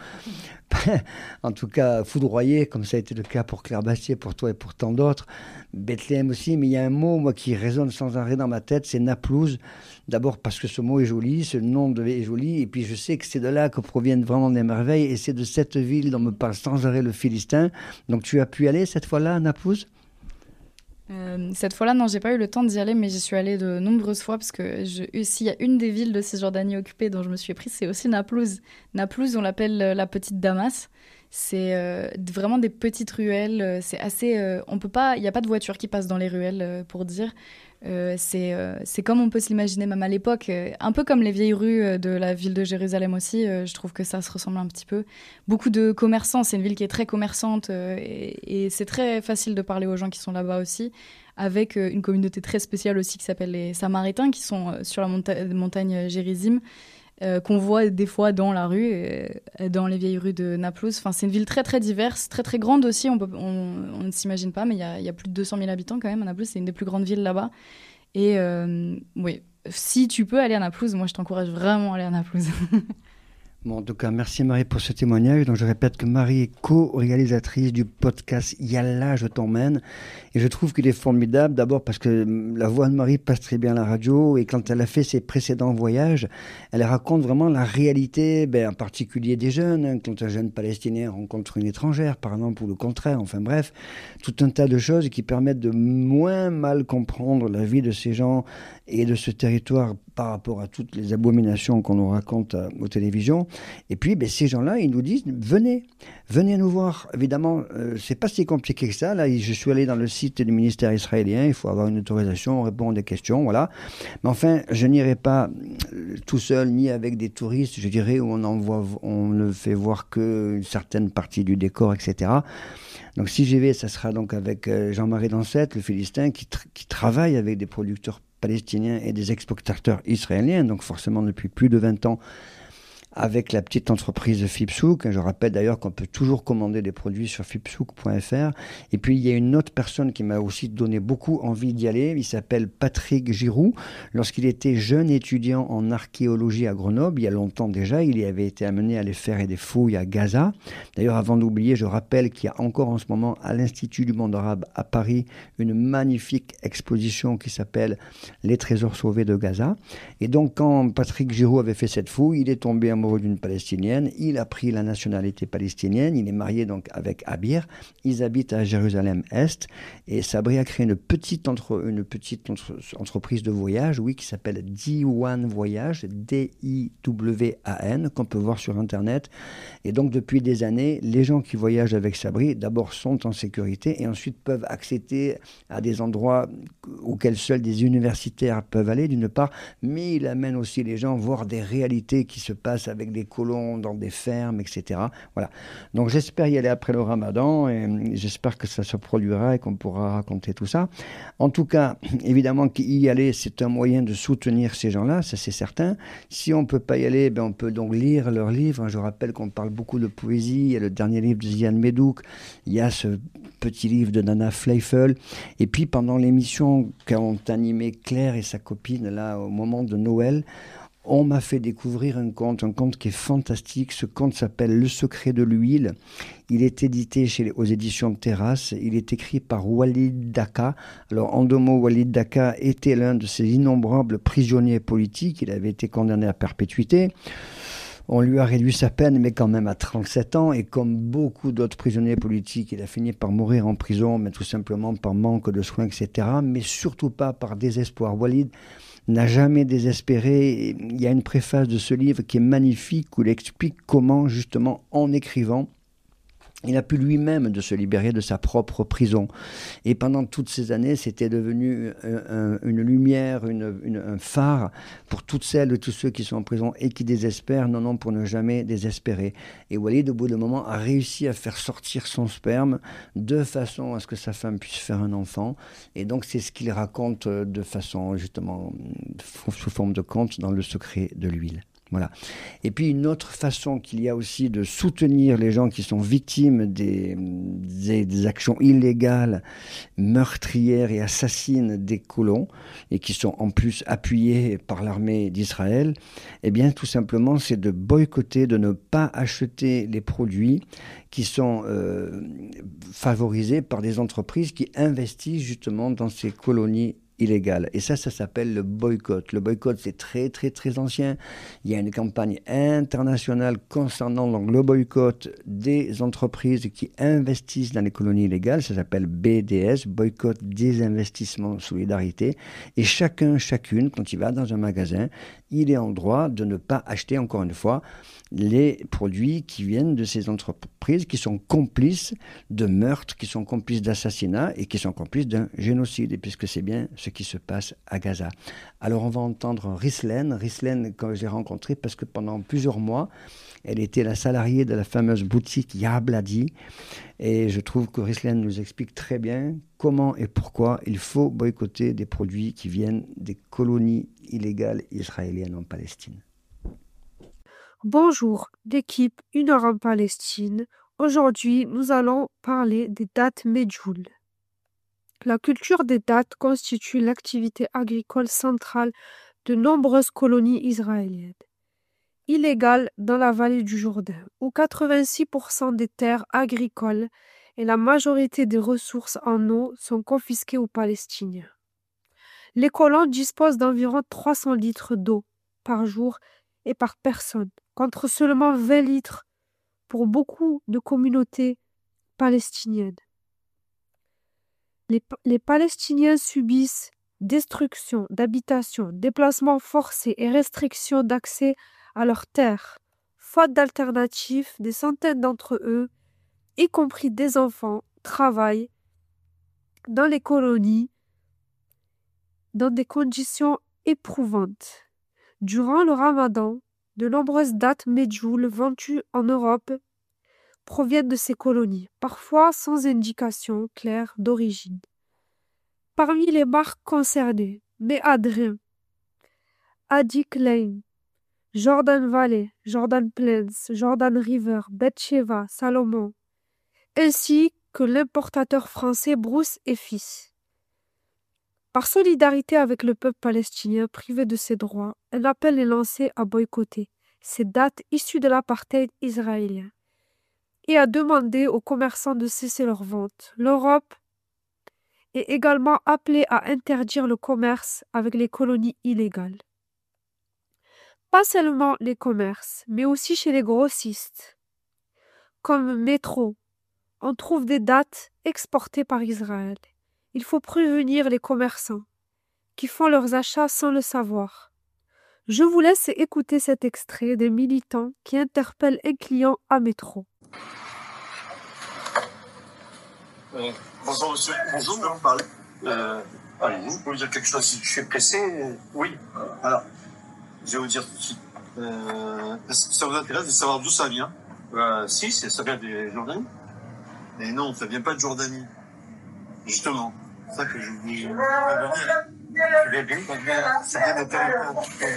S1: En tout cas, foudroyé, comme ça a été le cas pour Claire Bastier, pour toi et pour tant d'autres. Bethléem aussi, mais il y a un mot, moi, qui résonne sans arrêt dans ma tête, c'est Naplouse. D'abord parce que ce mot est joli, ce nom de est joli, et puis je sais que c'est de là que proviennent vraiment des merveilles, et c'est de cette ville dont me parle sans arrêt le Philistin. Donc tu as pu aller cette fois-là à Naplouse ?
S6: Euh, cette fois-là, non, j'ai pas eu le temps d'y aller, mais j'y suis allée de nombreuses fois parce que je, s'il y a une des villes de Cisjordanie occupée dont je me suis prise, c'est aussi Naplouse. Naplouse, on l'appelle la petite Damas. C'est euh, vraiment des petites ruelles. C'est assez, euh, on peut pas, il y a pas de voiture qui passe dans les ruelles euh, pour dire. Euh, c'est, euh, c'est comme on peut s'imaginer même à l'époque, euh, un peu comme les vieilles rues euh, de la ville de Jérusalem aussi. Euh, je trouve que ça se ressemble un petit peu. Beaucoup de commerçants, c'est une ville qui est très commerçante euh, et, et c'est très facile de parler aux gens qui sont là-bas aussi. Avec euh, une communauté très spéciale aussi qui s'appelle les Samaritains, qui sont euh, sur la monta- montagne Gérizim. Euh, qu'on voit des fois dans la rue, euh, dans les vieilles rues de Naplouse. Enfin, c'est une ville très très diverse, très très grande aussi, on, peut, on, on ne s'imagine pas, mais il y, y a plus de deux cent mille habitants quand même à Naplouse, c'est une des plus grandes villes là-bas. Et euh, oui, si tu peux aller à Naplouse, moi je t'encourage vraiment à aller à Naplouse.
S1: Bon, en tout cas, merci Marie pour ce témoignage. Donc, je répète que Marie est co-réalisatrice du podcast Yallah, je t'emmène. Et je trouve qu'il est formidable, d'abord parce que la voix de Marie passe très bien à la radio. Et quand elle a fait ses précédents voyages, elle raconte vraiment la réalité, ben, en particulier des jeunes. Hein, quand un jeune Palestinien rencontre une étrangère, par exemple, ou le contraire. Enfin bref, tout un tas de choses qui permettent de moins mal comprendre la vie de ces gens et de ce territoire par rapport à toutes les abominations qu'on nous raconte euh, aux télévisions. Et puis, ben, ces gens-là, ils nous disent, venez, venez nous voir. Évidemment, euh, c'est pas si compliqué que ça. Là, je suis allé dans le site du ministère israélien, il faut avoir une autorisation, on répond à des questions, voilà. Mais enfin, je n'irai pas euh, tout seul, ni avec des touristes, je dirais, où on, envoie, on ne fait voir qu'une certaine partie du décor, et cetera. Donc si j'y vais, ça sera donc avec euh, Jean-Marie Dansette, le Philistin, qui, tr- qui travaille avec des producteurs palestiniens et des exportateurs israéliens, donc forcément depuis plus de vingt ans, avec la petite entreprise Fipsouk. Je rappelle d'ailleurs qu'on peut toujours commander des produits sur fipsouk point f r. Et puis il y a une autre personne qui m'a aussi donné beaucoup envie d'y aller. Il s'appelle Patrick Giroux. Lorsqu'il était jeune étudiant en archéologie à Grenoble, il y a longtemps déjà, il y avait été amené à aller faire des fouilles à Gaza. D'ailleurs, avant d'oublier, je rappelle qu'il y a encore en ce moment à l'Institut du monde arabe à Paris une magnifique exposition qui s'appelle Les trésors sauvés de Gaza. Et donc quand Patrick Giroux avait fait cette fouille, il est tombé amoureux d'une Palestinienne, il a pris la nationalité palestinienne, il est marié donc avec Abir, ils habitent à Jérusalem-Est, et Sabri a créé une petite, entre, une petite entre, entreprise de voyage, oui, qui s'appelle Diwan Voyage, D I W A N, qu'on peut voir sur Internet. Et donc depuis des années, les gens qui voyagent avec Sabri, d'abord sont en sécurité, et ensuite peuvent accéder à des endroits auxquels seuls des universitaires peuvent aller, d'une part, mais il amène aussi les gens voir des réalités qui se passent avec des colons dans des fermes, et cetera. Voilà. Donc j'espère y aller après le Ramadan et j'espère que ça se produira et qu'on pourra raconter tout ça. En tout cas, évidemment qu'y aller, c'est un moyen de soutenir ces gens-là, ça c'est certain. Si on ne peut pas y aller, ben on peut donc lire leurs livres. Je rappelle qu'on parle beaucoup de poésie. Il y a le dernier livre de Zian Medouk, il y a ce petit livre de Nana Fleifel. Et puis pendant l'émission qu'ont animé Claire et sa copine là au moment de Noël, on m'a fait découvrir un conte, un conte qui est fantastique. Ce conte s'appelle Le secret de l'huile. Il est édité chez les, aux éditions de Terrasse. Il est écrit par Walid Daka. Alors, en deux mots, Walid Daka était l'un de ces innombrables prisonniers politiques. Il avait été condamné à perpétuité. On lui a réduit sa peine, mais quand même à trente-sept ans. Et comme beaucoup d'autres prisonniers politiques, il a fini par mourir en prison, mais tout simplement par manque de soins, et cetera. Mais surtout pas par désespoir. Walid n'a jamais désespéré. Il y a une préface de ce livre qui est magnifique, où il explique comment, justement, en écrivant, il a pu lui-même de se libérer de sa propre prison. Et pendant toutes ces années, c'était devenu un, un, une lumière, une, une, un phare pour toutes celles et tous ceux qui sont en prison et qui désespèrent, non, non, pour ne jamais désespérer. Et Walid, au bout d'un moment, a réussi à faire sortir son sperme de façon à ce que sa femme puisse faire un enfant. Et donc, c'est ce qu'il raconte de façon, justement, sous forme de conte dans Le secret de l'huile. Voilà. Et puis une autre façon qu'il y a aussi de soutenir les gens qui sont victimes des, des, des actions illégales, meurtrières et assassines des colons, et qui sont en plus appuyés par l'armée d'Israël, eh bien tout simplement c'est de boycotter, de ne pas acheter les produits qui sont euh, favorisés par des entreprises qui investissent justement dans ces colonies illégale. Et ça, ça s'appelle le boycott. Le boycott, c'est très, très, très ancien. Il y a une campagne internationale concernant donc, le boycott des entreprises qui investissent dans les colonies illégales. Ça s'appelle B D S, Boycott, Désinvestissement, Solidarité. Et chacun, chacune, quand il va dans un magasin, il est en droit de ne pas acheter, encore une fois, les produits qui viennent de ces entreprises qui sont complices de meurtres, qui sont complices d'assassinats et qui sont complices d'un génocide, et puisque c'est bien ce qui se passe à Gaza. Alors on va entendre Rislaine, Rislaine que j'ai rencontrée parce que pendant plusieurs mois, elle était la salariée de la fameuse boutique Yabladi, et je trouve que Rislaine nous explique très bien comment et pourquoi il faut boycotter des produits qui viennent des colonies illégales israéliennes en Palestine.
S7: Bonjour, l'équipe Une heure en Palestine. Aujourd'hui, nous allons parler des dattes Medjool. La culture des dattes constitue l'activité agricole centrale de nombreuses colonies israéliennes. Illégales dans la vallée du Jourdain, où quatre-vingt-six pour cent des terres agricoles et la majorité des ressources en eau sont confisquées aux Palestiniens. Les colons disposent d'environ trois cents litres d'eau par jour et par personne, contre seulement vingt litres pour beaucoup de communautés palestiniennes. Les, les Palestiniens subissent destruction d'habitations, déplacements forcés et restrictions d'accès à leurs terres. Faute d'alternatives, des centaines d'entre eux, y compris des enfants, travaillent dans les colonies dans des conditions éprouvantes. Durant le Ramadan, de nombreuses dattes Medjool vendues en Europe proviennent de ces colonies, parfois sans indication claire d'origine. Parmi les marques concernées, Méadrin, Adik Lane, Jordan Valley, Jordan Plains, Jordan River, Betsheva, Salomon, ainsi que l'importateur français Brousse et Fils. Par solidarité avec le peuple palestinien privé de ses droits, un appel est lancé à boycotter ces dates issues de l'apartheid israélien et à demander aux commerçants de cesser leurs ventes. L'Europe est également appelée à interdire le commerce avec les colonies illégales. Pas seulement les commerces, mais aussi chez les grossistes, comme Métro, on trouve des dates exportées par Israël. Il faut prévenir les commerçants qui font leurs achats sans le savoir. Je vous laisse écouter cet extrait des militants qui interpellent un client à Métro.
S8: Euh, bonjour monsieur, bonjour, je peux vous parler. Euh, Allez-y, vous pouvez dire quelque chose si je suis pressé. euh, Oui, alors, je vais vous dire tout de suite. Euh, Est-ce que ça vous intéresse de savoir d'où ça vient? euh, Si, c'est- ça vient de Jordanie. Et non, ça vient pas de Jordanie. Justement, c'est ça que je vous dis. Ça vient ça vient d'un territoire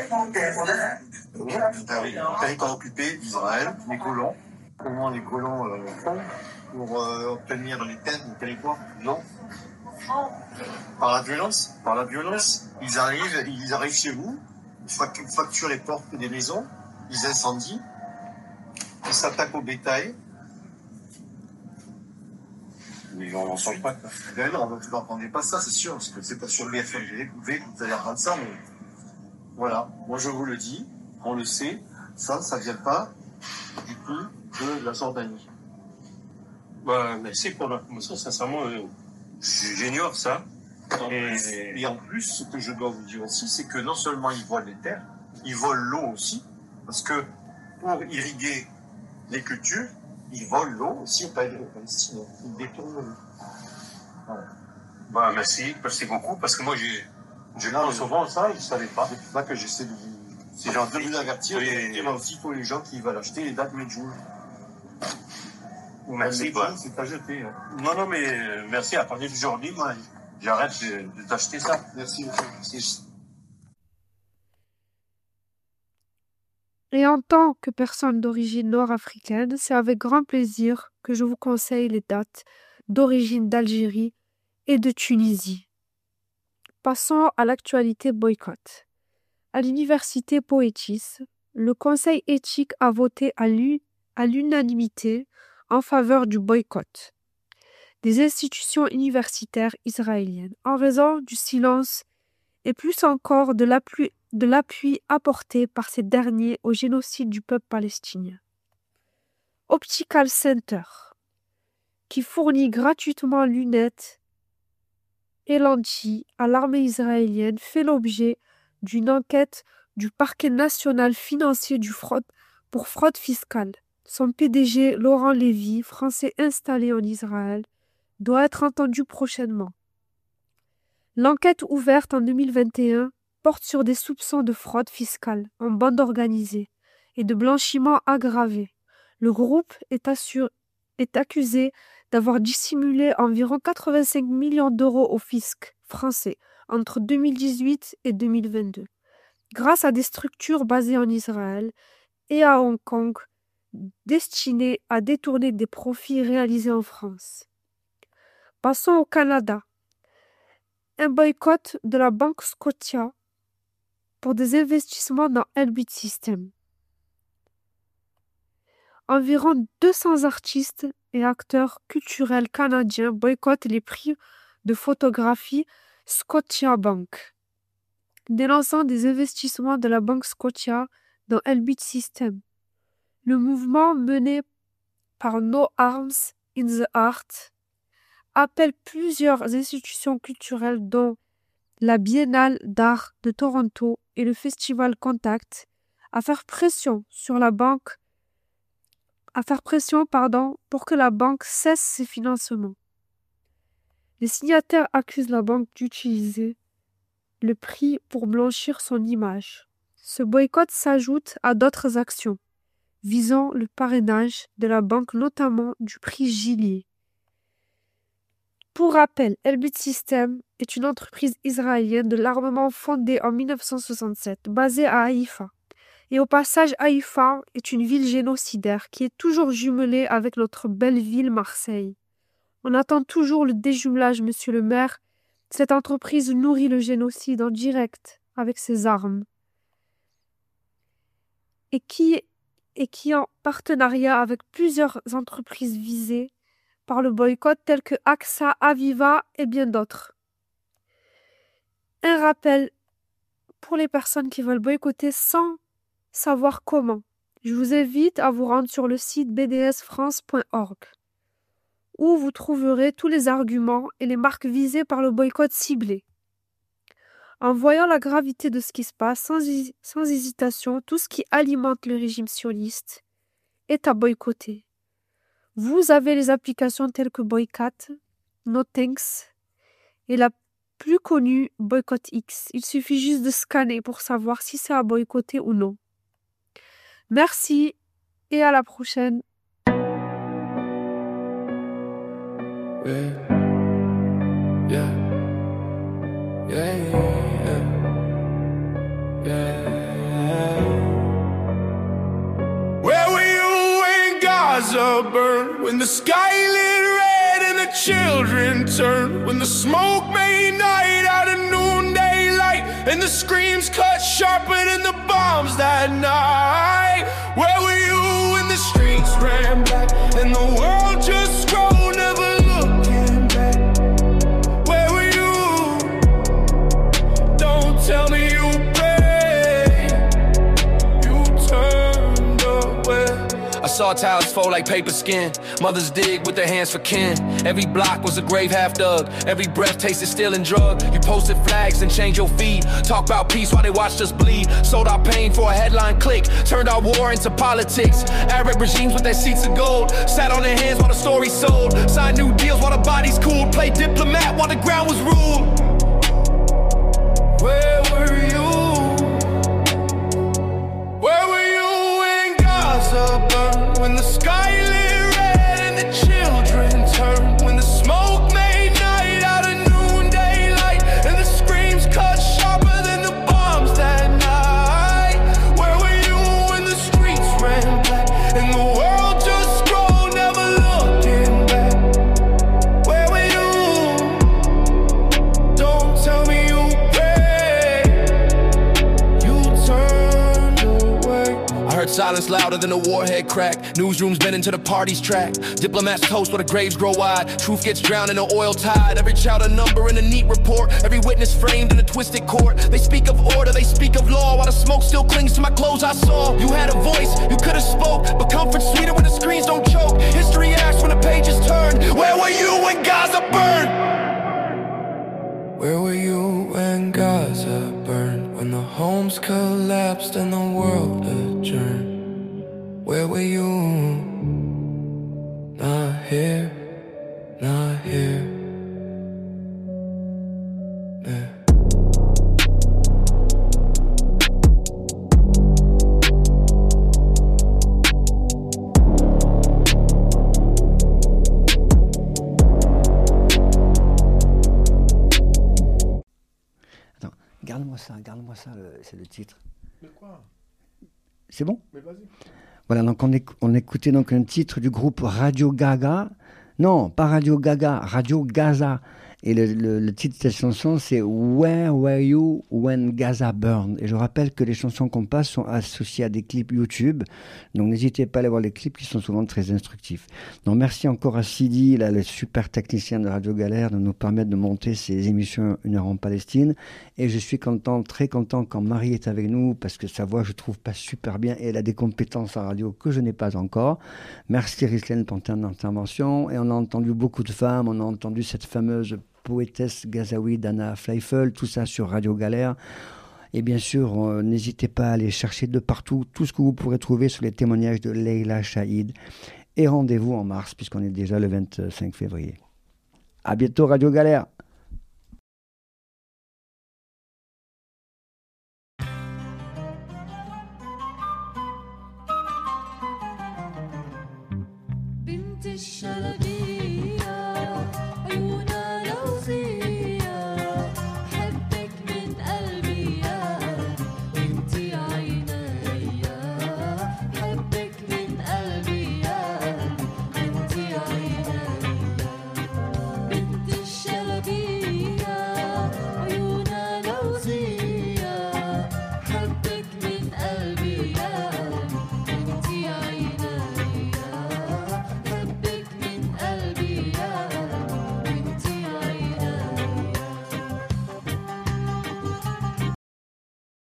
S8: occupé. Un territoire occupé d'Israël, les colons. Comment les colons euh, font pour euh, obtenir les terres du territoire? Non. Par la violence. Par la violence. Ils arrivent, ils arrivent chez vous, ils fac- facturent les portes des maisons, ils incendient, ils s'attaquent au bétail. Les gens n'en sortent pas. Ben non, vous n'entendez pas ça, c'est sûr, parce que c'est pas sur le B F M G que vous allez apprendre ça, mais voilà. Moi, je vous le dis, on le sait, ça, ça vient pas du tout de la Jordanie.
S9: Bah, merci pour l'information, sincèrement, euh, j'ignore ça.
S8: Et, et en plus, ce que je dois vous dire aussi, c'est que non seulement ils volent les terres, ils volent l'eau aussi, parce que pour irriguer les cultures, ils volent l'eau aussi au Palestine. Ils détournent l'eau. Voilà.
S9: Bah, merci, merci beaucoup, parce que moi, j'ai, je
S8: Non,
S9: pense
S8: mais-
S9: souvent ça, et je savais pas.
S8: C'est pour ça que j'essaie de vous,
S9: C'est gentil.
S8: de vous avertir.
S9: Oui.
S8: Et moi aussi, pour les gens qui veulent acheter les dates Medjool.
S9: Merci,
S8: Medjool,
S9: bah.
S8: c'est à jeter. Hein.
S9: Non, non, mais euh, merci, à partir d'aujourd'hui, moi, j'arrête de, de t'acheter ça.
S8: Merci, monsieur. Merci.
S7: Et en tant que personne d'origine nord-africaine, c'est avec grand plaisir que je vous conseille les dates d'origine d'Algérie et de Tunisie. Passons à l'actualité boycott. À l'université Poétis, le conseil éthique a voté à l'u- à l'unanimité en faveur du boycott des institutions universitaires israéliennes en raison du silence et plus encore de l'appui, de l'appui apporté par ces derniers au génocide du peuple palestinien. Optical Center, qui fournit gratuitement lunettes et lentilles à l'armée israélienne, fait l'objet d'une enquête du parquet national financier du fraude pour fraude fiscale. Son P D G, Laurent Lévy, français installé en Israël, doit être entendu prochainement. L'enquête ouverte en deux mille vingt et un porte sur des soupçons de fraude fiscale en bande organisée et de blanchiment aggravé. Le groupe est, assur- est accusé d'avoir dissimulé environ quatre-vingt-cinq millions d'euros au fisc français entre deux mille dix-huit et deux mille vingt-deux, grâce à des structures basées en Israël et à Hong Kong destinées à détourner des profits réalisés en France. Passons au Canada. Un boycott de la banque Scotia pour des investissements dans Elbit Systems. Environ deux cents artistes et acteurs culturels canadiens boycottent les prix de photographie Scotiabank, dénonçant des investissements de la banque Scotia dans Elbit Systems. Le mouvement mené par No Arms in the Art appelle plusieurs institutions culturelles dont la Biennale d'art de Toronto et le Festival Contact à faire pression sur la banque à faire pression pardon, pour que la banque cesse ses financements. Les signataires accusent la banque d'utiliser le prix pour blanchir son image. Ce boycott s'ajoute à d'autres actions visant le parrainage de la banque, notamment du prix Gillier. Pour rappel, Elbit Systems est une entreprise israélienne de l'armement fondée en mille neuf cent soixante-sept, basée à Haïfa. Et au passage, Haïfa est une ville génocidaire qui est toujours jumelée avec notre belle ville Marseille. On attend toujours le déjumelage, monsieur le maire. Cette entreprise nourrit le génocide en direct avec ses armes. Et qui, et qui est en partenariat avec plusieurs entreprises visées par le boycott tels que A X A, Aviva et bien d'autres. Un rappel pour les personnes qui veulent boycotter sans savoir comment. Je vous invite à vous rendre sur le site b d s france point org où vous trouverez tous les arguments et les marques visées par le boycott ciblé. En voyant la gravité de ce qui se passe, sans, sans hésitation, tout ce qui alimente le régime sioniste est à boycotter. Vous avez les applications telles que Boycott, NoThanks et la plus connue Boycott X. Il suffit juste de scanner pour savoir si c'est à boycotter ou non. Merci et à la prochaine.
S10: Yeah. Yeah. Yeah. Yeah. Where were you when Gaza burned? When the sky lit red and the children turned? When the smoke made night out of noonday light and the screams cut sharper than the bombs that night? Where were you when the streets ran black and the world just scrolled, never looking back? Where were you? Don't tell me you prayed, you turned away. I saw towers fold like paper skin. Mothers dig with their hands for kin. Every block was a grave half dug. Every breath tasted steel and drug. You posted flags and changed your feed. Talk about peace while they watched us bleed. Sold our pain for a headline click. Turned our war into politics. Arab regimes with their seats of gold. Sat on their hands while the story sold. Signed new deals while the bodies cooled. Played diplomat while the ground was ruled. Where were you? Where were you when Gaza burned? When the sky lit red and the children turned? When the smoke made night out of noonday light and the screams cut sharper than the bombs that night? Where were you when the streets ran black and the world just scrolled, never looking back? Where were you? Don't tell me you prayed, you turned away. I heard silence louder than a warhead crack. Newsrooms bend into the party's track. Diplomats toast where the graves grow wide. Truth gets drowned in the oil tide. Every child a number in a neat report. Every witness framed in a twisted court. They speak of order, they speak of law, while the smoke still clings to my clothes I saw. You had a voice, you could have spoke, but comfort's sweeter when the screens don't choke. History asks when the pages turn. Where were you when Gaza burned? Where were you when Gaza burned? When the homes collapsed and the world adjourned? Where were you? Not here, not here. Yeah.
S1: Attends, garde-moi ça, garde-moi ça, le- c'est le titre.
S11: Mais quoi?
S1: C'est bon?
S11: Mais vas-y.
S1: Voilà, donc on, éc- on écoutait donc un titre du groupe Radio Gaga. Non, pas Radio Gaga, Radio Gaza. Et le, le- le titre de cette chanson, c'est Where Were You When Gaza Burned? Et je rappelle que les chansons qu'on passe sont associées à des clips YouTube. Donc n'hésitez pas à aller voir les clips qui sont souvent très instructifs. Donc merci encore à Sidi, là, le super technicien de Radio Galère, de nous permettre de monter ces émissions Une heure en Palestine. Et je suis content, très content quand Marie est avec nous parce que sa voix, je trouve, passe super bien et elle a des compétences en radio que je n'ai pas encore. Merci Rislaine pour ton intervention. Et on a entendu beaucoup de femmes, on a entendu cette fameuse poétesse gazaoui Dana Fleifel, tout ça sur Radio Galère. Et bien sûr, euh, n'hésitez pas à aller chercher de partout tout ce que vous pourrez trouver sur les témoignages de Leila Chaïd. Et rendez-vous en mars, puisqu'on est déjà le vingt-cinq février. À bientôt, Radio Galère.
S4: الشلبي